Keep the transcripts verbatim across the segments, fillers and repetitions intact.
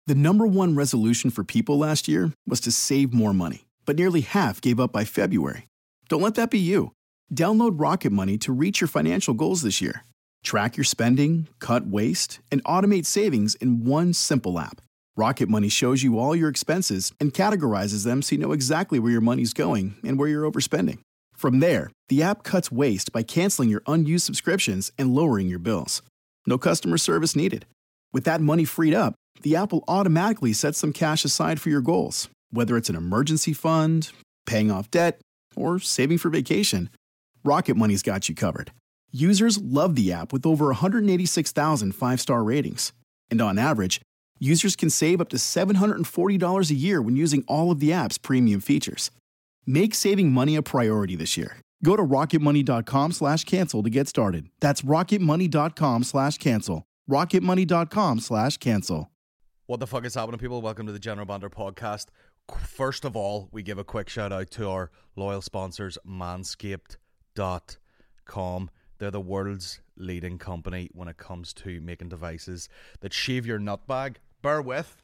The number one resolution for people last year was to save more money, but nearly half gave up by February. Don't let that be you. Download Rocket Money to reach your financial goals this year. Track your spending, cut waste, and automate savings in one simple app. Rocket Money shows you all your expenses and categorizes them so you know exactly where your money's going and where you're overspending. From there, the app cuts waste by canceling your unused subscriptions and lowering your bills. No customer service needed. With that money freed up, the app will automatically set some cash aside for your goals, whether it's an emergency fund, paying off debt, or saving for vacation. Rocket Money's got you covered. Users love the app with over one hundred eighty-six thousand five-star ratings. And on average, users can save up to seven hundred forty dollars a year when using all of the app's premium features. Make saving money a priority this year. Go to rocketmoney.com slash cancel to get started. That's rocketmoney.com slash cancel. rocketmoney.com slash cancel. What the fuck is happening, people? Welcome to the General Banter podcast. First of all, we give a quick shout out to our loyal sponsors, manscaped dot com. They're the world's leading company when it comes to making devices that shave your nut bag. Bear with.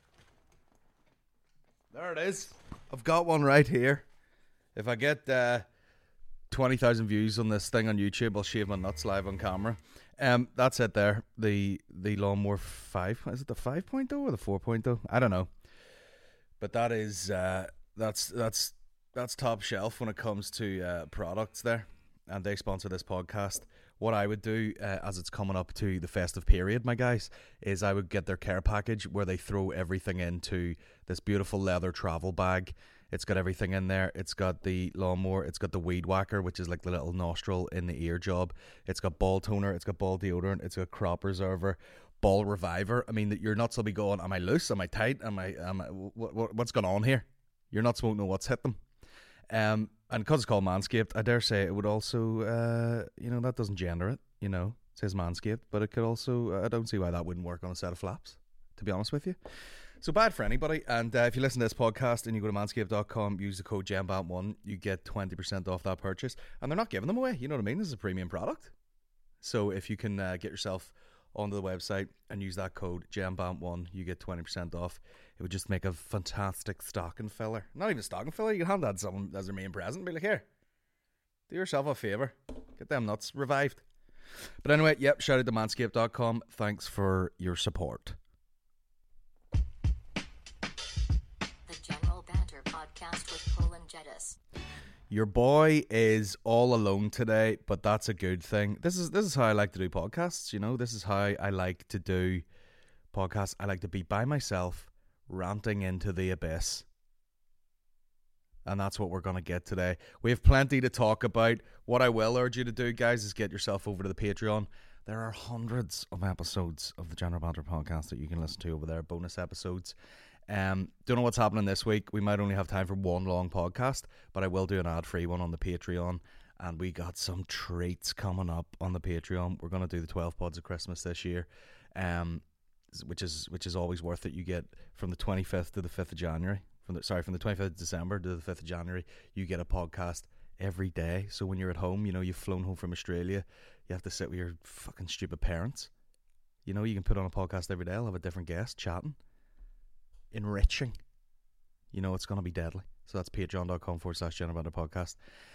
There it is. I've got one right here. If I get uh, twenty thousand views on this thing on YouTube, I'll shave my nuts live on camera. Um, that's it there. The the Lawnmower five. Is it the five point oh or the four point oh? I don't know. But that is uh, that's that's that's top shelf when it comes to uh, products there. And they sponsor this podcast. What I would do, uh, as it's coming up to the festive period, my guys, is I would get their care package where they throw everything into this beautiful leather travel bag. It's got everything in there. It's got the lawnmower. It's got the weed whacker, which is like the little nostril in the ear job. It's got ball toner. It's got ball deodorant. It's got crop preserver, ball reviver. I mean, your nuts will be going, am I loose? Am I tight? Am I, am I what, what, what's going on here? Your nuts won't know what's hit them. Um, and because it's called Manscaped, I dare say it would also, uh, you know, that doesn't gender it, you know, it says Manscaped, but it could also, I don't see why that wouldn't work on a set of flaps, to be honest with you. So bad for anybody. And uh, if you listen to this podcast and you go to manscaped dot com, use the code G E M B A N T one, you get twenty percent off that purchase. And they're not giving them away, you know what I mean? This is a premium product. So if you can uh, get yourself onto the website and use that code G E M B A N T one, you get twenty percent off. It would just make a fantastic stocking filler. Not even a stocking filler, you can hand that to someone as their main present. Be like, here, do yourself a favour, get them nuts revived. But anyway, yep, shout out to manscaped dot com. Thanks for your support. Podcast with Colin Jedis. Your boy is all alone today, but that's a good thing. This is this is how I like to do podcasts, you know. This is how I like to do podcasts. I like to be by myself, ranting into the abyss. And that's what we're going to get today. We have plenty to talk about. What I will urge you to do, guys, is get yourself over to the Patreon. There are hundreds of episodes of the General Banter podcast that you can listen to over there, bonus episodes. Um, don't know what's happening this week. We might only have time for one long podcast, but I will do an ad-free one on the Patreon. And we got some treats coming up on the Patreon. We're going to do the twelve pods of Christmas this year, um, which is which is always worth it. You get from the twenty-fifth to the fifth of January. From the sorry, from the twenty-fifth of December to the fifth of January, you get a podcast every day. So when you're at home, you know, you've flown home from Australia, you have to sit with your fucking stupid parents. You know, you can put on a podcast every day. I'll have a different guest chatting. Enriching. You know it's going to be deadly. So that's patreon.com forward slash General Banter podcast.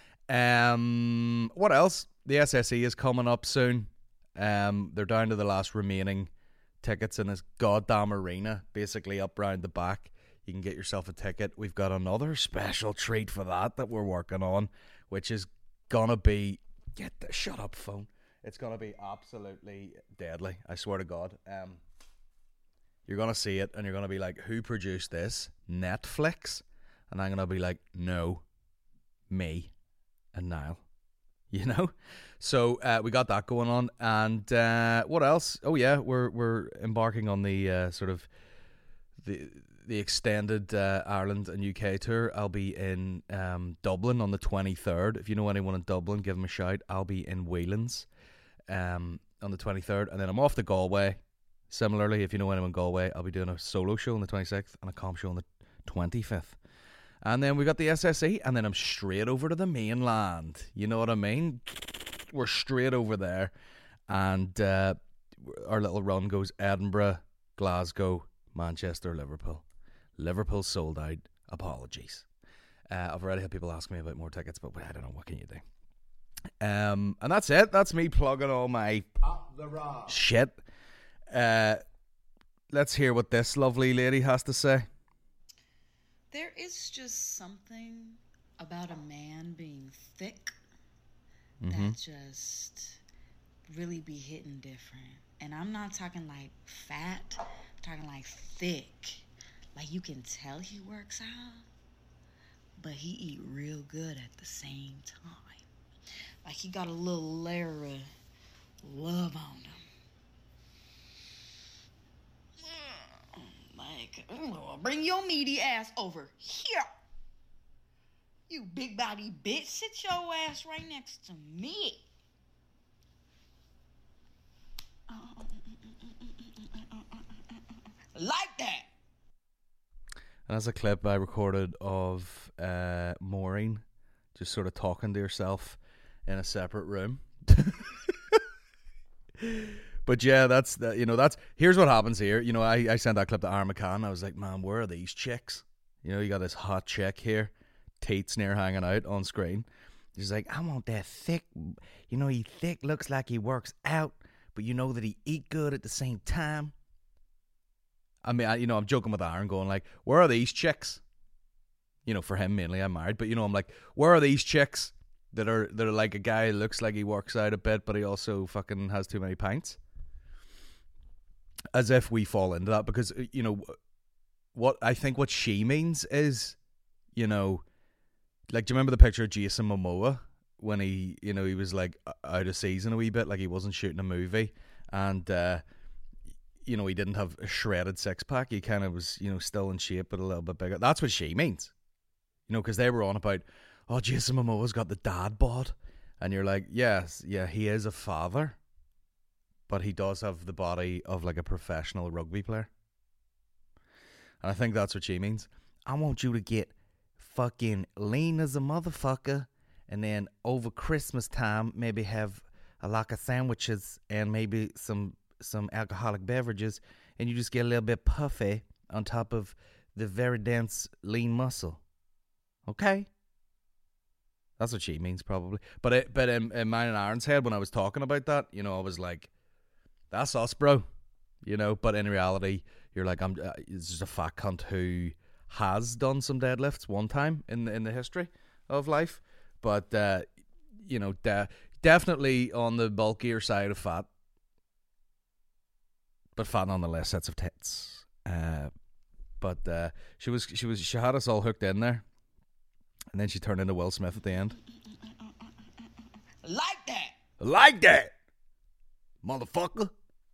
Um, what else? The S S E is coming up soon. Um, they're down to the last remaining tickets in this goddamn arena, basically up round the back. You can get yourself a ticket. We've got another special treat for that that we're working on, which is going to be, get the, shut up phone. It's going to be absolutely deadly. I swear to God. Um, You're going to see it and you're going to be like, who produced this? Netflix? And I'm going to be like, no, me and Niall. You know? So uh, we got that going on. And uh, what else? Oh, yeah, we're we're embarking on the uh, sort of the the extended uh, Ireland and U K tour. I'll be in um, Dublin on the twenty-third. If you know anyone in Dublin, give them a shout. I'll be in Whelan's um, on the twenty-third. And then I'm off to Galway. Similarly, if you know anyone in Galway, I'll be doing a solo show on the twenty-sixth and a comp show on the twenty-fifth. And then we got the S S E, and then I'm straight over to the mainland. You know what I mean? We're straight over there. And uh, our little run goes Edinburgh, Glasgow, Manchester, Liverpool. Liverpool sold out. Apologies. Uh, I've already had people ask me about more tickets, but I don't know. What can you do? Um, and that's it. That's me plugging all my Up the raw. shit. Uh, let's hear what this lovely lady has to say. There is just something about a man being thick Mm-hmm. that just really be hitting different. And I'm not talking like fat, I'm talking like thick. Like you can tell he works out, but he eat real good at the same time. Like he got a little layer of love on him. Like, oh, bring your meaty ass over here. You big body bitch, sit your ass right next to me. Like that. And that's a clip I recorded of uh, Maureen just sort of talking to herself in a separate room. But yeah, that's that. You know, that's here's what happens here. You know, I, I sent that clip to Aaron McCann. I was like, man, where are these chicks? You know, you got this hot chick here, teats near hanging out on screen. He's like, I want that thick. You know, he thick, looks like he works out, but you know that he eat good at the same time. I mean, I, you know, I'm joking with Aaron, going like, where are these chicks? You know, for him mainly, I'm married, but you know, I'm like, where are these chicks that are that are like a guy who looks like he works out a bit, but he also fucking has too many pints? As if we fall into that, because you know what I think what she means is, you know, like, do you remember the picture of Jason Momoa when he, you know, he was like out of season a wee bit, like he wasn't shooting a movie, and uh, you know, he didn't have a shredded six pack. He kind of was, you know, still in shape but a little bit bigger. That's what she means, you know, because they were on about, oh, Jason Momoa's got the dad bod, and you're like, yes, yeah, he is a father, but he does have the body of like a professional rugby player. And I think that's what she means. I want you to get fucking lean as a motherfucker, and then over Christmas time maybe have a lot of sandwiches and maybe some some alcoholic beverages, and you just get a little bit puffy on top of the very dense lean muscle. Okay? That's what she means probably. But it, but in, in mine and Aaron's head, when I was talking about that, you know, I was like, that's us, bro. You know, but in reality, you're like, I'm uh, it's just a fat cunt who has done some deadlifts one time in the, in the history of life. But, uh, you know, de- definitely on the bulkier side of fat. But fat nonetheless, sets of tits. Uh, but uh, she was, she was, she had us all hooked in there. And then she turned into Will Smith at the end. Like that. Like that, motherfucker.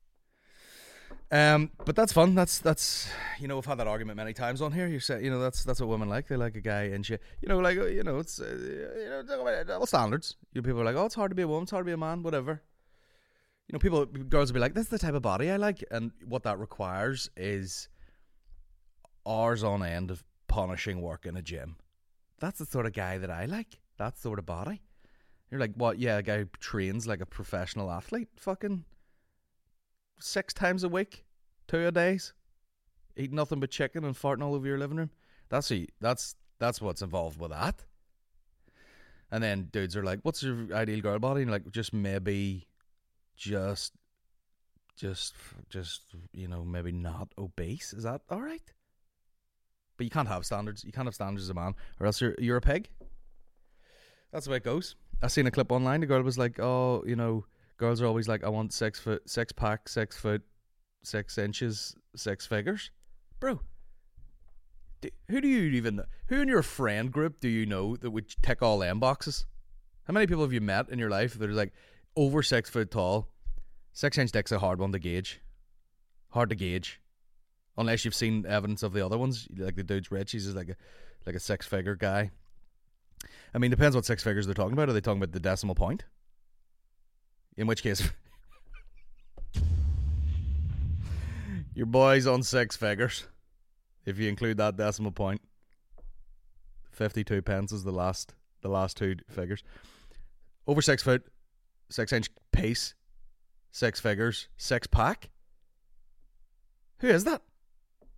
Um, but that's fun. That's that's you know, we've had that argument many times on here. You say, you know, that's that's what women like. They like a guy and shit. You know, like you know, it's uh, you know, double standards. You know, people are like, oh, it's hard to be a woman, it's hard to be a man, whatever. You know, people, girls will be like, this is the type of body I like, and what that requires is hours on end of punishing work in a gym. That's the sort of guy that I like. That sort of body. You're like, what? Yeah, a guy who trains like a professional athlete, fucking six times a week, two a days, eat nothing but chicken and farting all over your living room. That's a, that's that's what's involved with that. And then dudes are like, what's your ideal girl body? And you're like, just maybe, just, just, just, you know, maybe not obese. Is that all right? But you can't have standards. You can't have standards as a man, or else you're you're a pig. That's the way it goes. I seen a clip online. The girl was like, "Oh, you know, girls are always like, I want six foot, six pack, six foot, six inches, six figures." Bro, do, who do you even? Who in your friend group do you know that would tick all them boxes? How many people have you met in your life that are like over six foot tall? Six inch dick's a hard one to gauge. Hard to gauge. Unless you've seen evidence of the other ones, like the dude's rich, he's just like a like a six figure guy. I mean, depends what six figures they're talking about. Are they talking about the decimal point? In which case, your boy's on six figures. If you include that decimal point, fifty-two pence is the last the last two figures. Over six foot, six inch piece, six figures, six pack. Who is that?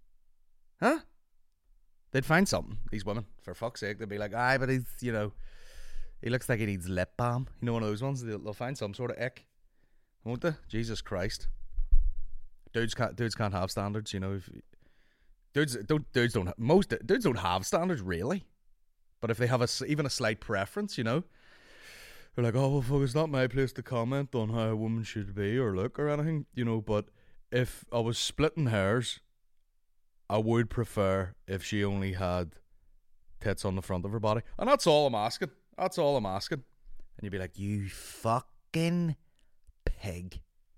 They'd find something, these women, for fuck's sake. They'd be like, aye, but he's, you know, he looks like he needs lip balm. You know, one of those ones. They'll, they'll find some sort of ick, won't they? Jesus Christ. Dudes can't, dudes can't have standards, you know. If, dudes don't, dudes don't, most dudes don't have standards, really. But if they have a, even a slight preference, you know, they're like, oh, well, fuck, it's not my place to comment on how a woman should be or look or anything, you know, but if I was splitting hairs, I would prefer if she only had tits on the front of her body. And that's all I'm asking. That's all I'm asking. And you'd be like, you fucking pig.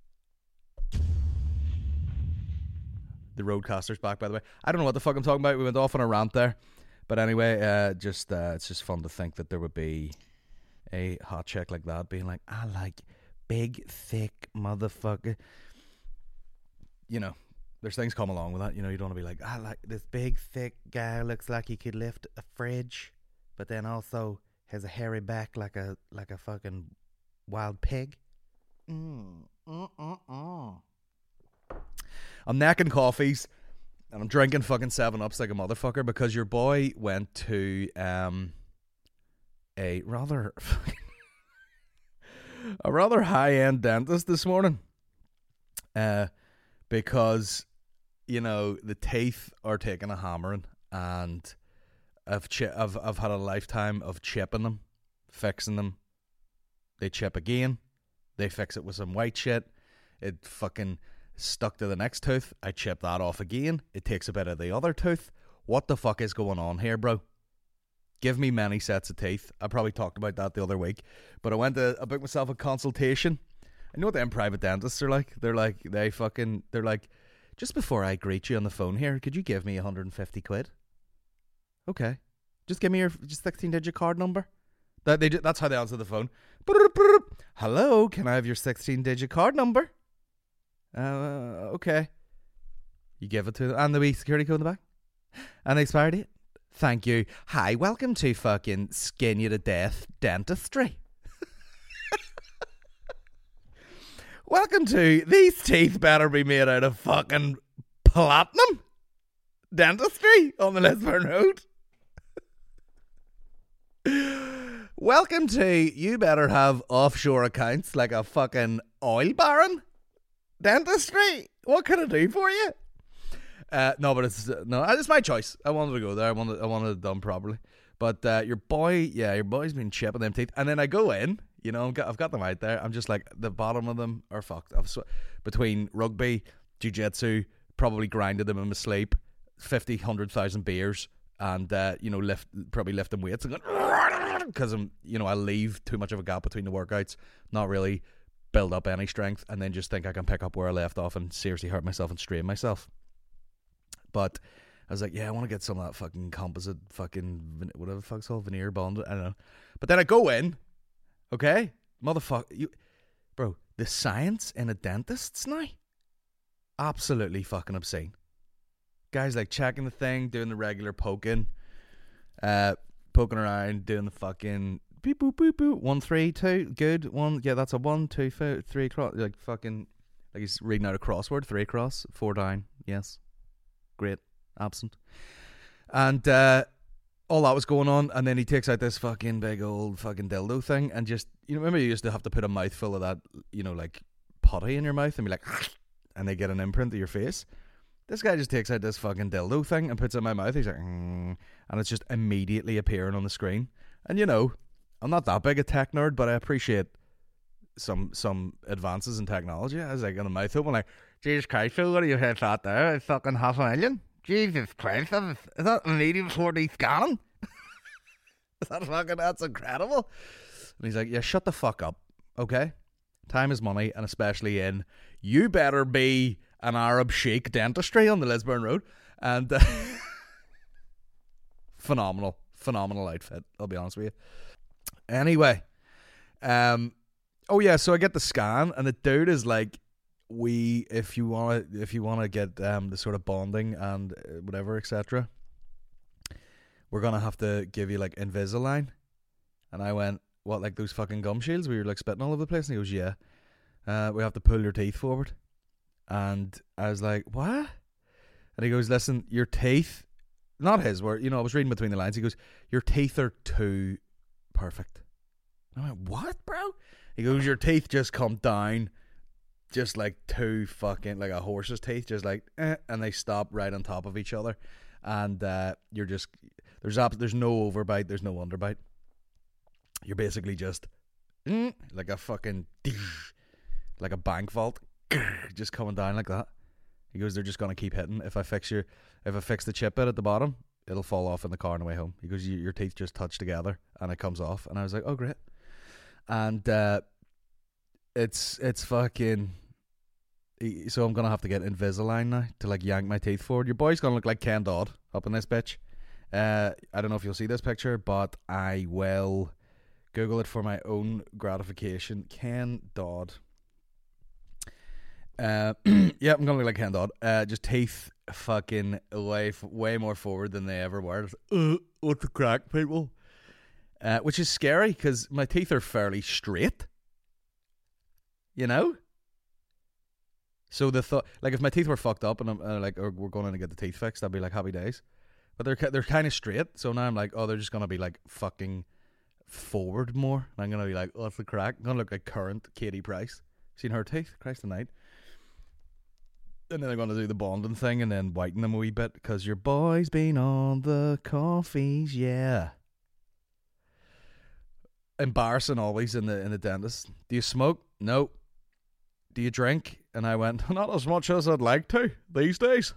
The Roadcaster's back, by the way. I don't know what the fuck I'm talking about. We went off on a rant there. But anyway, uh, just uh, it's just fun to think that there would be a hot chick like that being like, I like big, thick motherfucker. You know. There's things come along with that, you know. You don't want to be like, I like this big, thick guy looks like he could lift a fridge, but then also has a hairy back like a like a fucking wild pig. Mm, mm, mm, mm. I'm necking coffees and I'm drinking fucking seven ups like a motherfucker because your boy went to um a rather a rather high end dentist this morning, uh, because. You know, the teeth are taking a hammering, and I've, chi- I've I've had a lifetime of chipping them, fixing them. They chip again, they fix it with some white shit. It fucking stuck to the next tooth. I chip that off again. It takes a bit of the other tooth. What the fuck is going on here, bro? Give me many sets of teeth. I probably talked about that the other week, but I went to I booked myself a consultation. I know what them private dentists are like. They're like they fucking they're like. Just before I greet you on the phone here, could you give me one hundred fifty quid? Okay. Just give me your just sixteen-digit card number. That they That's how they answer the phone. Hello, can I have your sixteen-digit card number? Uh, okay. You give it to them. And the wee security code in the back. And the expiry date. Thank you. Hi, welcome to fucking Skin You to Death Dentistry. Welcome to These Teeth Better Be Made Out of Fucking Platinum Dentistry on the Lisburn Road. Welcome to You Better Have Offshore Accounts Like a Fucking Oil Baron Dentistry. What can I do for you? Uh, no, but it's no, it's my choice. I wanted to go there. I wanted, I wanted it done properly. But uh, your boy, yeah, your boy's been chipping them teeth, and then I go in. You know, I've got, I've got them out there. I'm just like, the bottom of them are fucked. I've sw- between rugby, jiu-jitsu, probably grinded them in my sleep, fifty, one hundred thousand beers, and, uh, you know, lift probably lifting weights. Because, I'm, you know, I leave too much of a gap between the workouts, not really build up any strength, and then just think I can pick up where I left off and seriously hurt myself and strain myself. But I was like, yeah, I want to get some of that fucking composite fucking, whatever the fuck's called, veneer bond. I don't know. But then I go in. Okay, motherfucker, you, bro. The science in a dentist's now, absolutely fucking obscene. Guys like checking the thing, doing the regular poking, uh, poking around, doing the fucking beep boop boop boop. One three two, good one. Yeah, that's a one two three cross. Like fucking, like he's reading out a crossword. Three across, four down. Yes, great. Absent, and. uh all that was going on, and then he takes out this fucking big old fucking dildo thing, and just, you know, remember you used to have to put a mouthful of that, you know, like putty in your mouth and be like, and they get an imprint of your face. This guy just takes out this fucking dildo thing and puts it in my mouth. He's like, mm, and it's just immediately appearing on the screen. And you know, I'm not that big a tech nerd, but I appreciate some some advances in technology. I was like in the mouth open, like, Jesus Christ, Phil, what do you have that there? It's fucking half a million. Jesus Christ, is that immediate four D scanning? Is that fucking, that's incredible. And he's like, yeah, shut the fuck up, okay? Time is money, and especially in You Better Be an Arab Sheikh Dentistry on the Lisburn Road. And uh, phenomenal, phenomenal outfit, I'll be honest with you. Anyway, um, oh yeah, so I get the scan, and the dude is like, we, if you want to, if you want to get um the sort of bonding and whatever, et cetera, we're gonna have to give you like Invisalign. And I went, what, like those fucking gum shields where you're like spitting all over the place? And he goes, yeah. Uh, we have to pull your teeth forward. And I was like, what? And he goes, listen, your teeth, not his word, you know, I was reading between the lines. He goes, your teeth are too perfect. And I went, what, bro? He goes, your teeth just come down just like two fucking, like a horse's teeth, just like, eh, and they stop right on top of each other. And uh, you're just, there's ab- there's no overbite, there's no underbite. You're basically just, mm, like a fucking, like a bank vault, just coming down like that. He goes, they're just going to keep hitting. If I fix your, if I fix the chip bit at the bottom, it'll fall off in the car on the way home. He goes, your, your teeth just touch together and it comes off. And I was like, oh, great. And uh, it's, it's fucking, so I'm going to have to get Invisalign now to like yank my teeth forward. Your boy's going to look like Ken Dodd up in this bitch. Uh, I don't know if you'll see this picture, but I will Google it for my own gratification. Ken Dodd. Uh, yeah, I'm going to look like Ken Dodd. Uh, just teeth fucking way, way more forward than they ever were. Uh, what the crack, people? Uh, which is scary because my teeth are fairly straight. You know? So the thought, like, if my teeth were fucked up and I'm uh, like, or we're going in to get the teeth fixed, I'd be like, happy days. But they're they're kind of straight, so now I'm like, oh, they're just gonna be like fucking forward more. And I'm gonna be like, oh, that's the crack. I'm gonna look like current Katie Price. Seen her teeth? Christ the night. And then they're gonna do the bonding thing and then whiten them a wee bit because your boy's been on the coffees, yeah. Embarrassing always in the in the dentist. Do you smoke? No. Do you drink? And I went, not as much as I'd like to these days.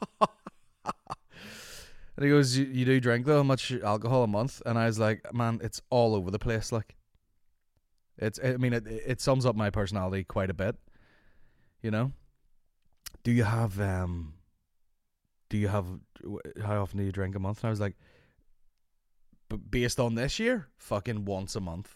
And he goes, you, you do drink though? How much alcohol a month? And I was like, man, it's all over the place. Like, it's, I mean, it, it sums up my personality quite a bit. You know? Do you have, um, do you have, how often do you drink a month? And I was like, b- based on this year, fucking once a month.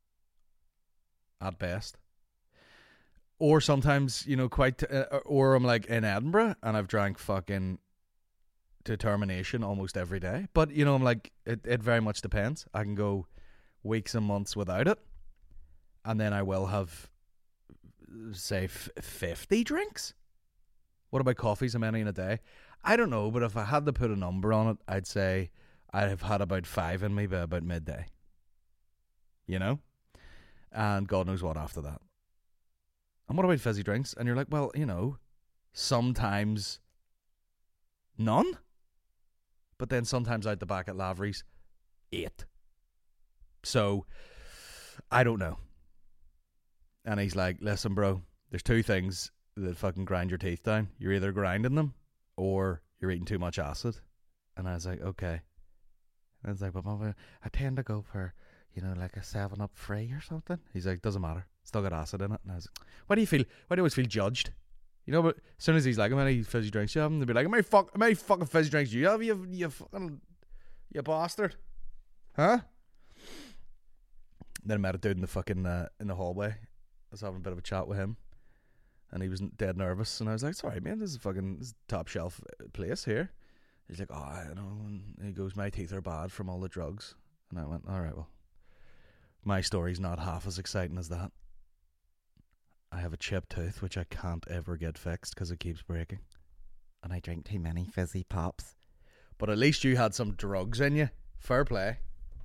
At best. Or sometimes, you know, quite, t- uh, or I'm like in Edinburgh and I've drank fucking determination almost every day. But, you know, I'm like, it, it very much depends. I can go weeks and months without it. And then I will have, say, f- fifty drinks. What about coffees? How many in a day? I don't know, but if I had to put a number on it, I'd say I'd have had about five in me by about midday. You know? And God knows what after that. And what about fizzy drinks? And you're like, well, you know, sometimes none. But then sometimes out the back at Lavery's, eight. So, I don't know. And he's like, listen, bro, there's two things that fucking grind your teeth down. You're either grinding them or you're eating too much acid. And I was like, okay. And I was like, but Mama, I tend to go for, you know, like a seven up free or something. He's like, doesn't matter. Still got acid in it. And I was like, why do you feel, why do you always feel judged? You know, but as soon as he's like, how many fizzy drinks you have? And they'll be like, how many, fuck, how many fucking fizzy drinks do you have? You, you fucking, you bastard. Huh? Then I met a dude in the fucking, uh, in the hallway. I was having a bit of a chat with him. And he was dead nervous. And I was like, it's alright, man. This is a fucking this is a top shelf place here. He's like, oh, I know. And he goes, my teeth are bad from all the drugs. And I went, alright, well, my story's not half as exciting as that. I have a chipped tooth, which I can't ever get fixed because it keeps breaking. And I drink too many fizzy pops. But at least you had some drugs in you. Fair play.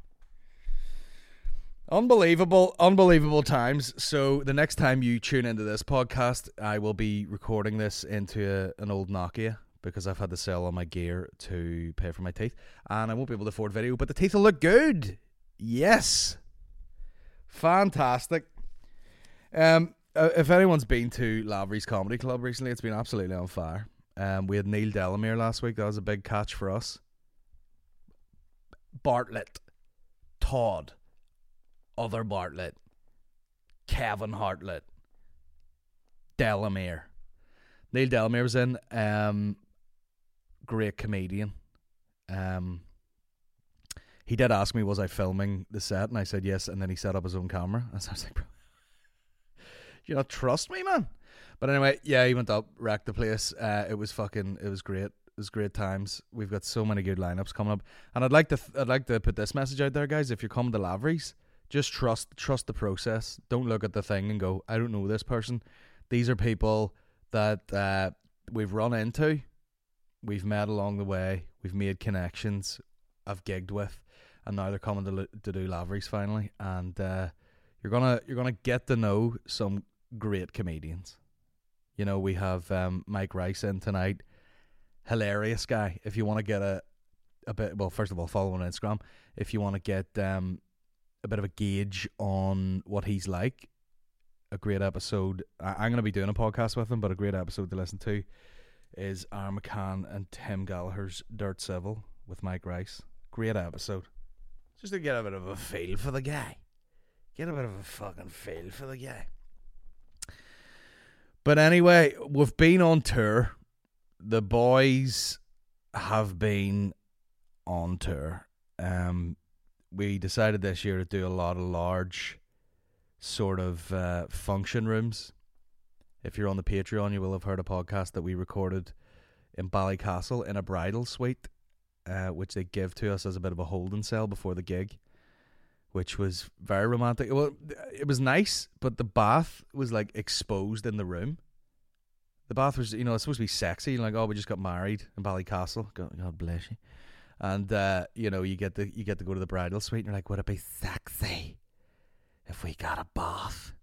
Unbelievable, unbelievable times. So the next time you tune into this podcast, I will be recording this into a, an old Nokia because I've had to sell all my gear to pay for my teeth. And I won't be able to afford video, but the teeth will look good. Yes. Fantastic. Um... Uh, if anyone's been to Lavery's Comedy Club recently, it's been absolutely on fire. Um, we had Neil Delamere last week. That was a big catch for us. Bartlett, Todd, other Bartlett, Kevin Hartlett, Delamere. Neil Delamere was in. Um, great comedian. Um, he did ask me, was I filming the set? And I said yes. And then he set up his own camera. And so I was like, bro, you not trust me, man? But anyway, yeah, he went up, wrecked the place. Uh, it was fucking, it was great. It was great times. We've got so many good lineups coming up, and I'd like to, th- I'd like to put this message out there, guys. If you're coming to Lavery's, just trust, trust the process. Don't look at the thing and go, I don't know this person. These are people that uh, we've run into, We've met along the way. We've made connections. I've gigged with, and now they're coming to to do Lavery's finally. And uh, you're gonna you're gonna get to know some great comedians. You know, we have um, Mike Rice in tonight. Hilarious guy. If you want to get a a bit, well, first of all, follow him on Instagram. If you want to get um, a bit of a gauge on what he's like, a great episode. I- I'm going to be doing a podcast with him, but a great episode to listen to is Aaron McCann and Tim Gallagher's Dirt Civil with Mike Rice. Great episode. Just to get a bit of a feel for the guy. Get a bit of a fucking feel for the guy. But anyway, we've been on tour. The boys have been on tour. Um, we decided this year to do a lot of large sort of uh, function rooms. If you're on the Patreon, you will have heard a podcast that we recorded in Ballycastle in a bridal suite, uh, which they give to us as a bit of a holding cell before the gig, which was very romantic. Well, it was nice, but the bath was like exposed in the room. The bath was, you know, it's supposed to be sexy. Like, oh, we just got married in Ballycastle. God, God bless you. And uh, you know, you get to you get to go to the bridal suite, and you're like, would it be sexy if we got a bath?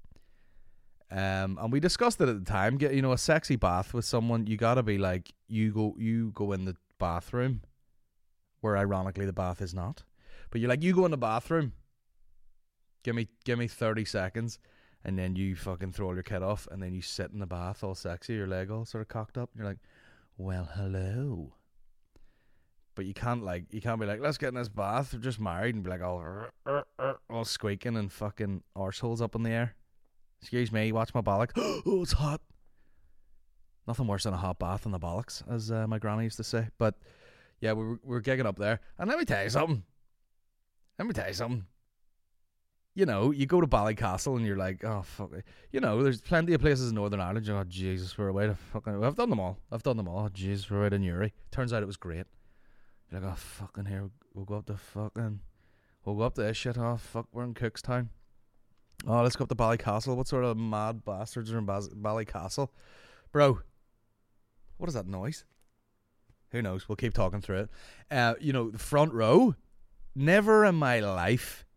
Um, and we discussed it at the time. Get, you know, a sexy bath with someone, you gotta be like, you go, you go in the bathroom, where ironically the bath is not, but you're like, you go in the bathroom. Give me, give me thirty seconds, and then you fucking throw all your kit off, and then you sit in the bath all sexy, your leg all sort of cocked up, and you're like, well, hello. But you can't like, you can't be like, let's get in this bath. We're just married, and be like, all, uh, uh, all squeaking and fucking arseholes up in the air. Excuse me, watch my bollocks. Oh, it's hot. Nothing worse than a hot bath in the bollocks, as uh, my granny used to say. But yeah, we were, we were gigging up there. And let me tell you something. Let me tell you something. You know, you go to Ballycastle and you're like, oh, fuck it. You know, there's plenty of places in Northern Ireland. You're like, oh, Jesus, we're away to fucking... I've done them all. I've done them all. Oh, Jesus, we're away to Newry. Turns out it was great. You're like, oh, fucking here. We'll go up to fucking... We'll go up to this shit. Oh, fuck, we're in Cookstown. Oh, let's go up to Ballycastle. What sort of mad bastards are in Baz- Ballycastle? Bro, what is that noise? Who knows? We'll keep talking through it. Uh, you know, the front row, never in my life,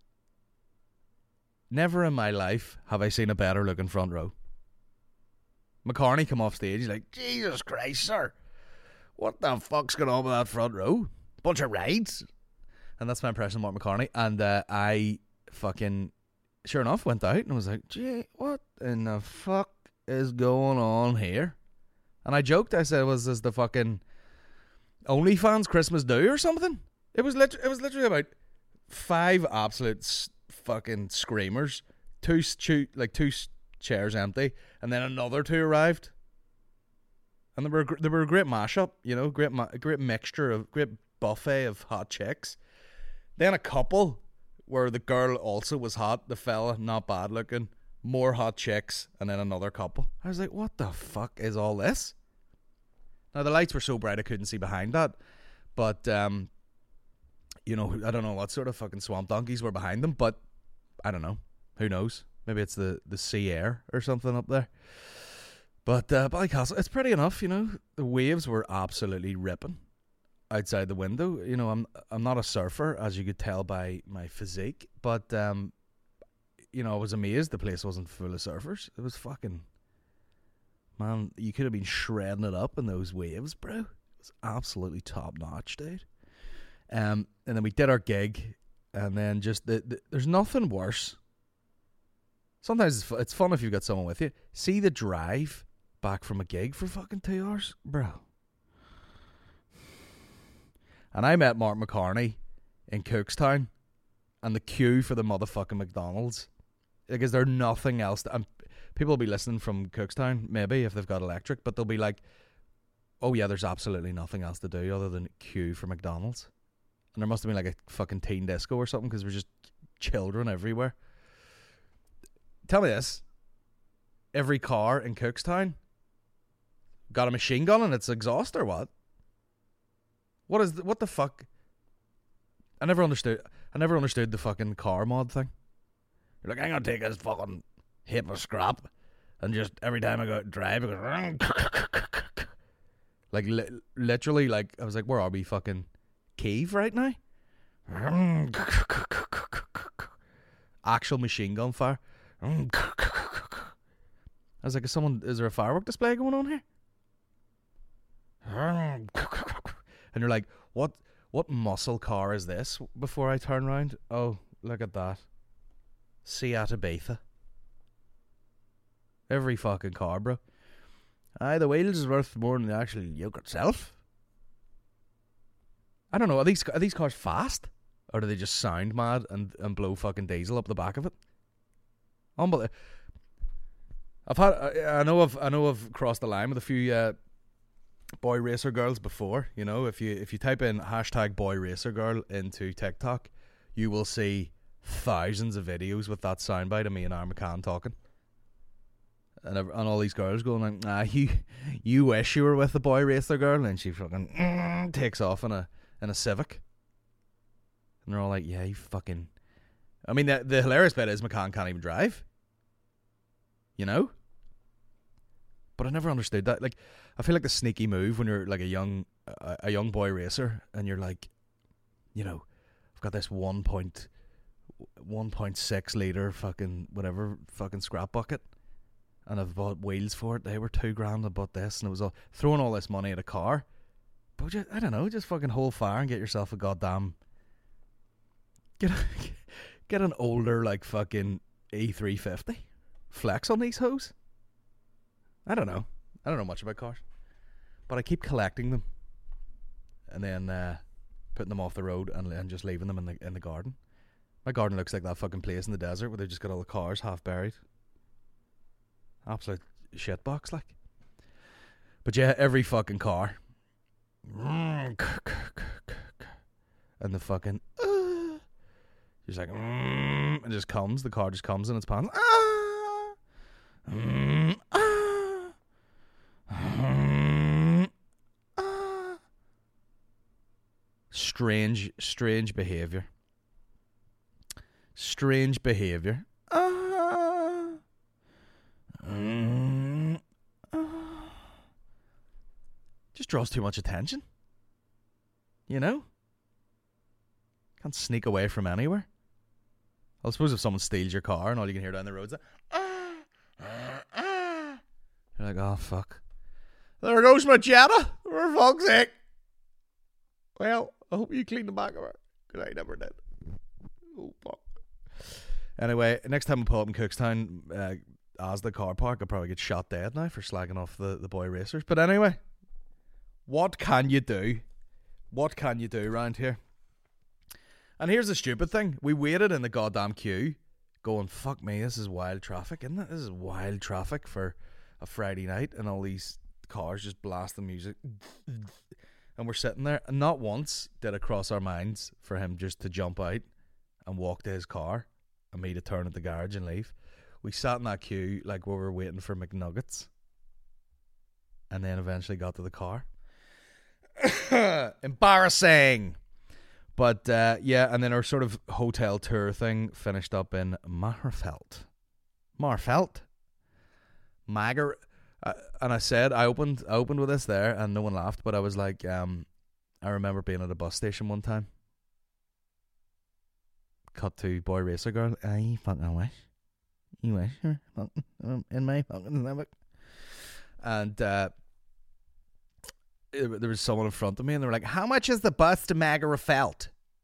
never in my life have I seen a better looking front row. McCartney come off stage, he's like, Jesus Christ, sir. What the fuck's going on with that front row? Bunch of rides. And that's my impression of Mark McCartney. And uh, I fucking... Sure enough, went out and was like, gee, what in the fuck is going on here? And I joked, I said, was this the fucking OnlyFans Christmas do or something? It was, lit- it was literally about five absolute s- fucking screamers, two, stu- like two chairs empty, and then another two arrived. And they were, they were a great mashup, you know, great, ma- great mixture of, great buffet of hot chicks. Then a couple... where the girl also was hot, the fella not bad looking, more hot chicks, and then another couple. I was like, what the fuck is all this? Now the lights were so bright I couldn't see behind that, but um, you know, I don't know what sort of fucking swamp donkeys were behind them, but I don't know. Who knows? Maybe it's the, the sea air or something up there. But uh, Ballycastle, it's pretty enough, you know. The waves were absolutely ripping outside the window. You know, I'm I'm not a surfer, as you could tell by my physique, but um, you know, I was amazed the place wasn't full of surfers. It was fucking, man, you could have been shredding it up in those waves, bro. It was absolutely top notch, dude. Um, and then we did our gig, and then just the, the there's nothing worse. Sometimes it's, it's fun if you've got someone with you. See the drive back from a gig for fucking two hours, bro. And I met Mark McCartney in Cookstown, and the queue for the motherfucking McDonald's. Like, is there nothing else? To, and people will be listening from Cookstown, maybe, if they've got electric, but they'll be like, oh yeah, there's absolutely nothing else to do other than queue for McDonald's. And there must have been like a fucking teen disco or something, because we're just children everywhere. Tell me this. Every car in Cookstown got a machine gun in its exhaust or what? What is the, what the fuck? I never understood. I never understood the fucking car mod thing. You're like, I'm gonna take this fucking heap of scrap, and just every time I go out and drive, it goes. Like, li- literally, like, I was like, where are we, fucking Kyiv right now? Actual machine gun fire. I was like, is someone, is there a firework display going on here? And you're like, what, what muscle car is this? Before I turn around, oh, look at that. Seat Ibiza. Every fucking car, bro. Aye, the wheels is worth more than the actual yoke itself. I don't know. Are these are these cars fast, or do they just sound mad and, and blow fucking diesel up the back of it? Unbelievable. I've had. I, I know. I've. I know. I've crossed the line with a few uh, boy racer girls before. You know, if you if you type in hashtag boy racer girl into TikTok, you will see thousands of videos with that soundbite of me and Aaron McCann talking. And, and all these girls going like, ah, you, you wish you were with a boy racer girl, and she fucking mm, takes off in a in a Civic, and they're all like, yeah, you fucking. I mean, the the hilarious bit is McCann can't even drive, you know. But I never understood that. Like, I feel like the sneaky move when you're like a young a, a young boy racer, and you're like, you know, I've got this one point one point six liter fucking whatever fucking scrap bucket. And I've bought wheels for it. They were two grand. I bought this, and it was all throwing all this money at a car. But just, I don't know, just fucking hold fire and get yourself a goddamn get a, get an older like fucking E three fifty. Flex on these hoes. I don't know. I don't know much about cars, but I keep collecting them, and then uh, putting them off the road and, and just leaving them in the in the garden. My garden looks like that fucking place in the desert where they just got all the cars half buried. Absolute shitbox, like. But yeah, every fucking car. And the fucking. Uh, just like. And it just comes. The car just comes in its pants. Strange, strange behaviour. Strange behaviour. Mm, uh, just draws too much attention. You know? Can't sneak away from anywhere. I suppose if someone steals your car and all you can hear down the road is like, ah, ah, ah. You're like, oh fuck. There goes my Jetta. For fuck's sake. Well, I hope you clean the back of her. Because I never did. Oh fuck. Anyway, next time I pull up in Cookstown, uh, as the car park, I'll probably get shot dead now for slagging off the, the boy racers. But anyway, what can you do? What can you do around here? And here's the stupid thing. We waited in the goddamn queue going, fuck me, this is wild traffic, isn't it? This is wild traffic for a Friday night, and all these cars just blast the music. And we're sitting there, and not once did it cross our minds for him just to jump out and walk to his car and me to turn at the garage and leave. We sat in that queue like we were waiting for McNuggets, and then eventually got to the car. Embarrassing. But uh, yeah, and then our sort of hotel tour thing finished up in Marfelt. Marfelt? Magar. Uh, and I said, I opened I opened with this there, and no one laughed, but I was like, um, I remember being at a bus station one time. Cut to boy racer girl. I fucking wish. You wish you're in my fucking stomach. And uh, it, there was someone in front of me, and they were like, how much is the bus to Magarafelt?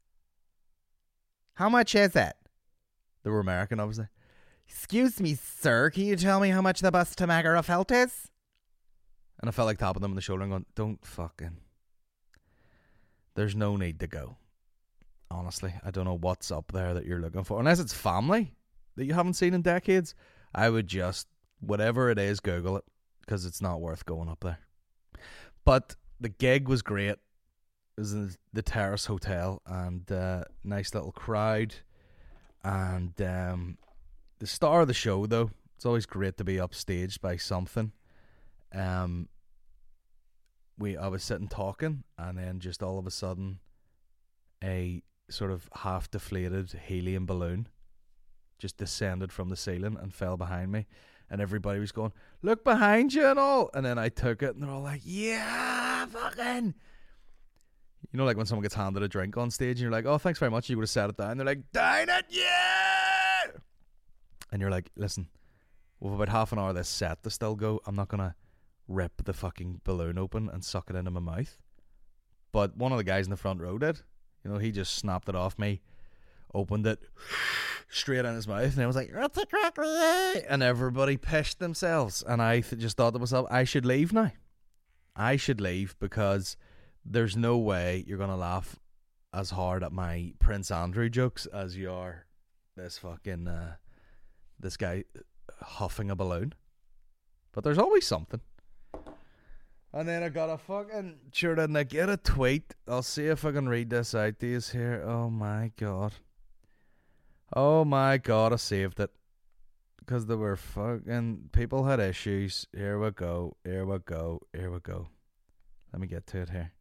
How much is it? They were American, obviously. Excuse me, sir, can you tell me how much the bus to Magarafelt is? And I felt like tapping them on the shoulder and going, don't fucking. There's no need to go. Honestly, I don't know what's up there that you're looking for. Unless it's family that you haven't seen in decades, I would just, whatever it is, Google it, because it's not worth going up there. But the gig was great. It was in the Terrace Hotel, and uh, nice little crowd. And um, the star of the show, though, it's always great to be upstaged by something. Um, we I was sitting talking, and then just all of a sudden, a sort of half deflated helium balloon just descended from the ceiling and fell behind me, and everybody was going, look behind you and all. And then I took it, and they're all like, yeah. yeah, fucking. You know, like when someone gets handed a drink on stage and you're like, oh, thanks very much. You would have set it down. They're like, down it, yeah. And you're like, listen, with about half an hour of this set to still go, I'm not going to rip the fucking balloon open and suck it into my mouth. But one of the guys in the front row did. You know, he just snapped it off me, opened it straight in his mouth, and I was like, that's a crack, and everybody pissed themselves. And I th- just thought to myself, I should leave now. I should leave because there's no way you're going to laugh as hard at my Prince Andrew jokes as you are this fucking, uh, this guy huffing a balloon. But there's always something. And then I got a fucking, sure didn't I get a tweet? I'll see if I can read this out to you here. Oh my God. Oh my God, I saved it. Because there were fucking, people had issues. Here we go, here we go, here we go. Let me get to it here.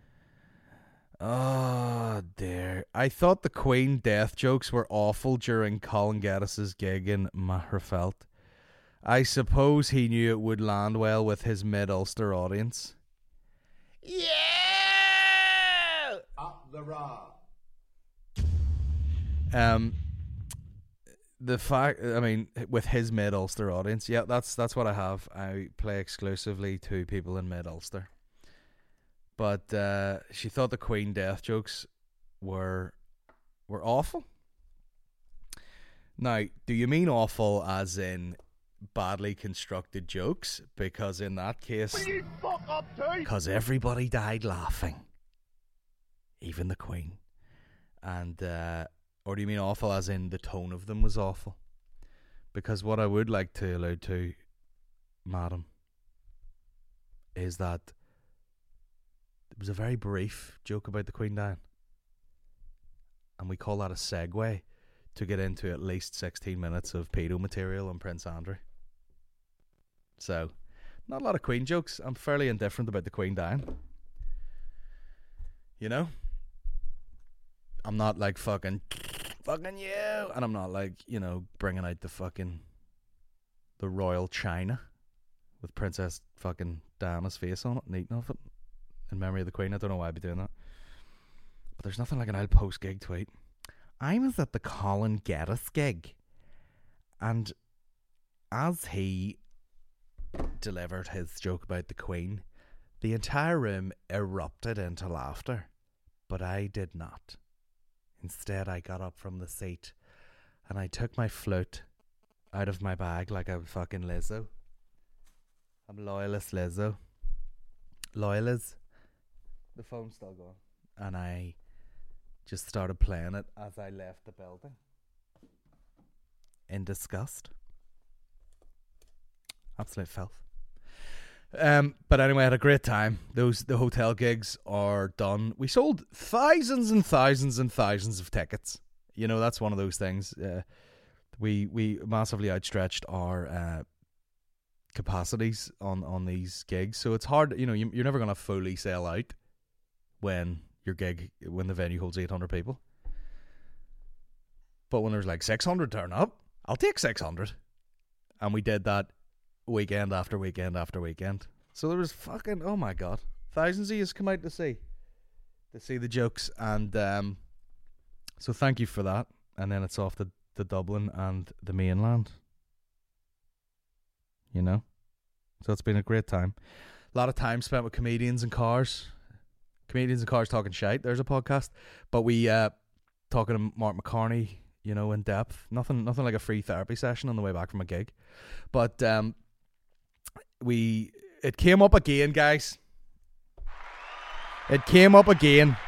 Oh dear. I thought the Queen death jokes were awful during Colin Geddes' gig in Mahrefeld. I suppose he knew it would land well with his mid-Ulster audience. Yeah! Up the raw. Um, the fact, I mean, with his mid-Ulster audience, yeah, that's that's what I have. I play exclusively to people in mid-Ulster. But uh, she thought the Queen death jokes were were awful. Now, do you mean awful as in badly constructed jokes? Because in that case, because everybody died laughing, even the Queen. And uh, or do you mean awful as in the tone of them was awful? Because what I would like to allude to, madam, is that it was a very brief joke about the Queen dying, and we call that a segue to get into at least sixteen minutes of pedo material on Prince Andrew. So, not a lot of Queen jokes. I'm fairly indifferent about the Queen dying. You know? I'm not like fucking, fucking you. And I'm not like, you know, bringing out the fucking, the royal china with Princess fucking Diana's face on it and eating off it in memory of the Queen. I don't know why I'd be doing that. But there's nothing like an old post-gig tweet. I was at the Colin Geddes gig, and as he delivered his joke about the Queen, the entire room erupted into laughter, but I did not. Instead, I got up from the seat and I took my flute out of my bag like a fucking Lizzo. I'm loyalist Lizzo. Loyaliz. The phone's still going. And I just started playing it as I left the building in disgust. Absolute filth. Um, but anyway, I had a great time. Those the hotel gigs are done. We sold thousands and thousands and thousands of tickets. You know, that's one of those things. Uh, we we massively outstretched our uh, capacities on, on these gigs. So it's hard. You know, you, you're never going to fully sell out when your gig, when the venue holds eight hundred people. But when there's like six hundred turn up, I'll take six hundred. And we did that weekend after weekend after weekend. So there was fucking, oh my God, thousands of yous come out to see to see the jokes. And um, so thank you for that. And then it's off to, to Dublin and the mainland, you know. So it's been a great time. A lot of time spent with comedians and cars. Comedians and cars talking shite. There's a podcast. But we uh, talking to Mark McCartney, you know, in depth. Nothing nothing like a free therapy session on the way back from a gig. But um, we it came up again, guys. It came up again.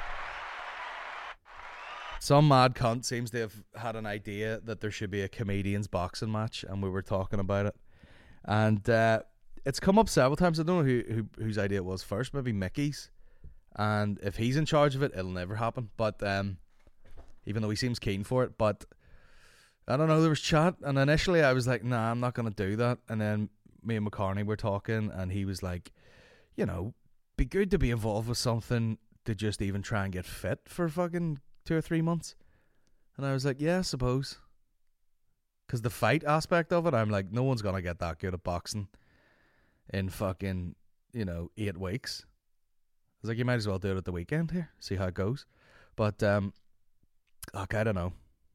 Some mad cunt seems to have had an idea that there should be a comedians boxing match, and we were talking about it. And uh, it's come up several times. I don't know who, who whose idea it was first. Maybe Mickey's. And if he's in charge of it, it'll never happen. But um, even though he seems keen for it, but I don't know. There was chat, and initially I was like, "Nah, I'm not gonna do that." And then me and McCartney were talking, and he was like, "You know, be good to be involved with something to just even try and get fit for fucking two or three months." And I was like, "Yeah, I suppose." Because the fight aspect of it, I'm like, no one's gonna get that good at boxing in fucking, you know, eight weeks. was like, you might as well do it at the weekend here, see how it goes. But, um, look, I don't know.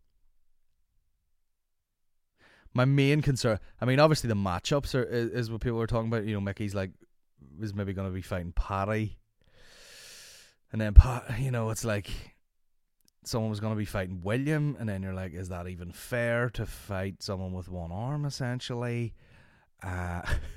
My main concern, I mean, obviously the matchups are is, is what people are talking about. You know, Mickey's like, is maybe going to be fighting Paddy. And then, you know, it's like someone was going to be fighting William. And then you're like, is that even fair to fight someone with one arm, essentially? Uh,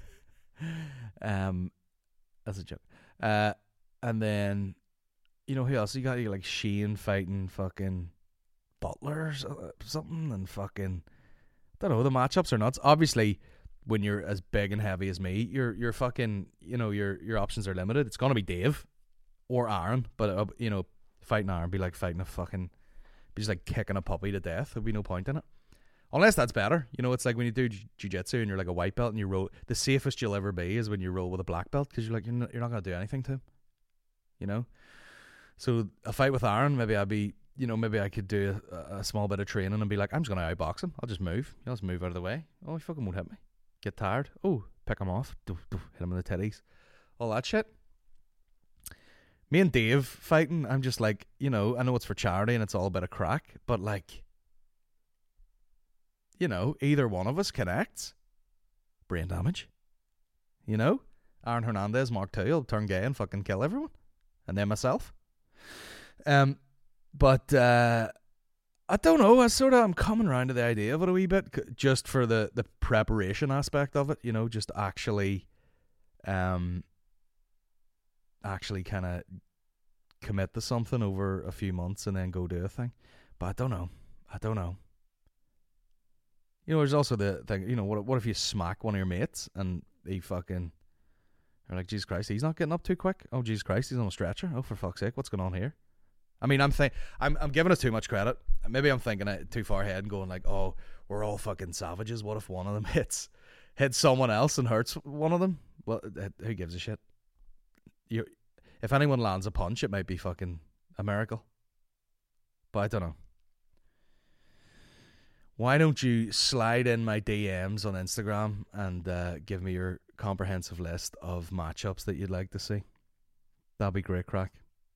um, that's a joke. Uh, and then, you know, who else? You got you like Shane fighting fucking Butler or something, and fucking, I don't know, the matchups are nuts. Obviously, when you're as big and heavy as me, you're you're fucking, you know, your your options are limited. It's gonna be Dave or Aaron, but uh, you know, fighting Aaron be like fighting a fucking, be just like kicking a puppy to death. There'd be no point in it, unless that's better. You know, it's like when you do jiu-jitsu and you're like a white belt and you roll. The safest you'll ever be is when you roll with a black belt, because you're like, you're not, you're not gonna do anything to him. You know, so a fight with Aaron, maybe I'd be, you know, maybe I could do a, a small bit of training and be like, I'm just going to outbox him. I'll just move. I'll just move out of the way. Oh, he fucking won't hit me. Get tired. Oh, pick him off. Doof, doof, hit him in the titties. All that shit. Me and Dave fighting, I'm just like, you know, I know it's for charity and it's all a bit of crack, but like, you know, either one of us connects. Brain damage. You know? Aaron Hernandez, Mark two, will turn gay and fucking kill everyone. And then myself. Um, but uh, I don't know. I sort of I'm coming around to the idea of it a wee bit, just for the, the preparation aspect of it. You know, just actually, um, actually kind of commit to something over a few months and then go do a thing. But I don't know. I don't know. You know, there's also the thing. You know, what what if you smack one of your mates and he fucking. They're like, Jesus Christ, he's not getting up too quick. Oh, Jesus Christ, he's on a stretcher. Oh, for fuck's sake, what's going on here? I mean, I'm think, I'm I'm giving us too much credit. Maybe I'm thinking it too far ahead and going like, oh, we're all fucking savages. What if one of them hits hits someone else and hurts one of them? Well, who gives a shit? You, if anyone lands a punch, it might be fucking a miracle. But I don't know. Why don't you slide in my D Ms on Instagram and uh, give me your comprehensive list of matchups that you'd like to see? That'd be great crack.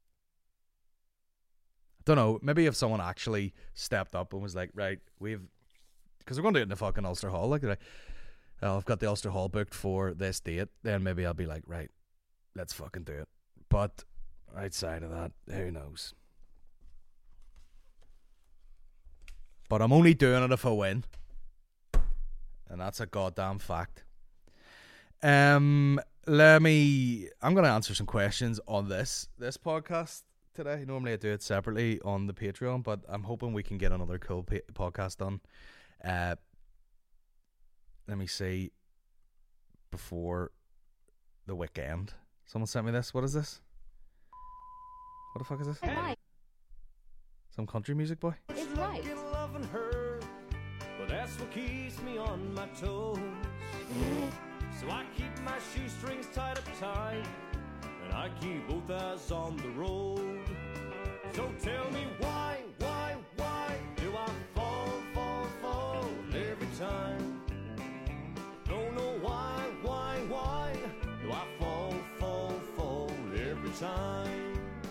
I don't know, maybe if someone actually stepped up and was like, right, we've, because we're going to do it in the fucking Ulster Hall, like, like oh, I've got the Ulster Hall booked for this date, then maybe I'll be like, right, let's fucking do it. But outside of that, who knows? But I'm only doing it if I win, and that's a goddamn fact. Um, let me. I'm going to answer some questions on this this podcast today. Normally I do it separately on the Patreon, but I'm hoping we can get another cool pa- podcast done. Uh, let me see. Before the weekend, someone sent me this. What is this? What the fuck is this? Right. Some country music boy. It's right. Loving her, but that's what keeps me on my toes. So I keep my shoestrings tied up tight, and I keep both eyes on the road. So tell me why, why, why do I fall, fall, fall every time? Don't know why, why, why do I fall, fall, fall every time?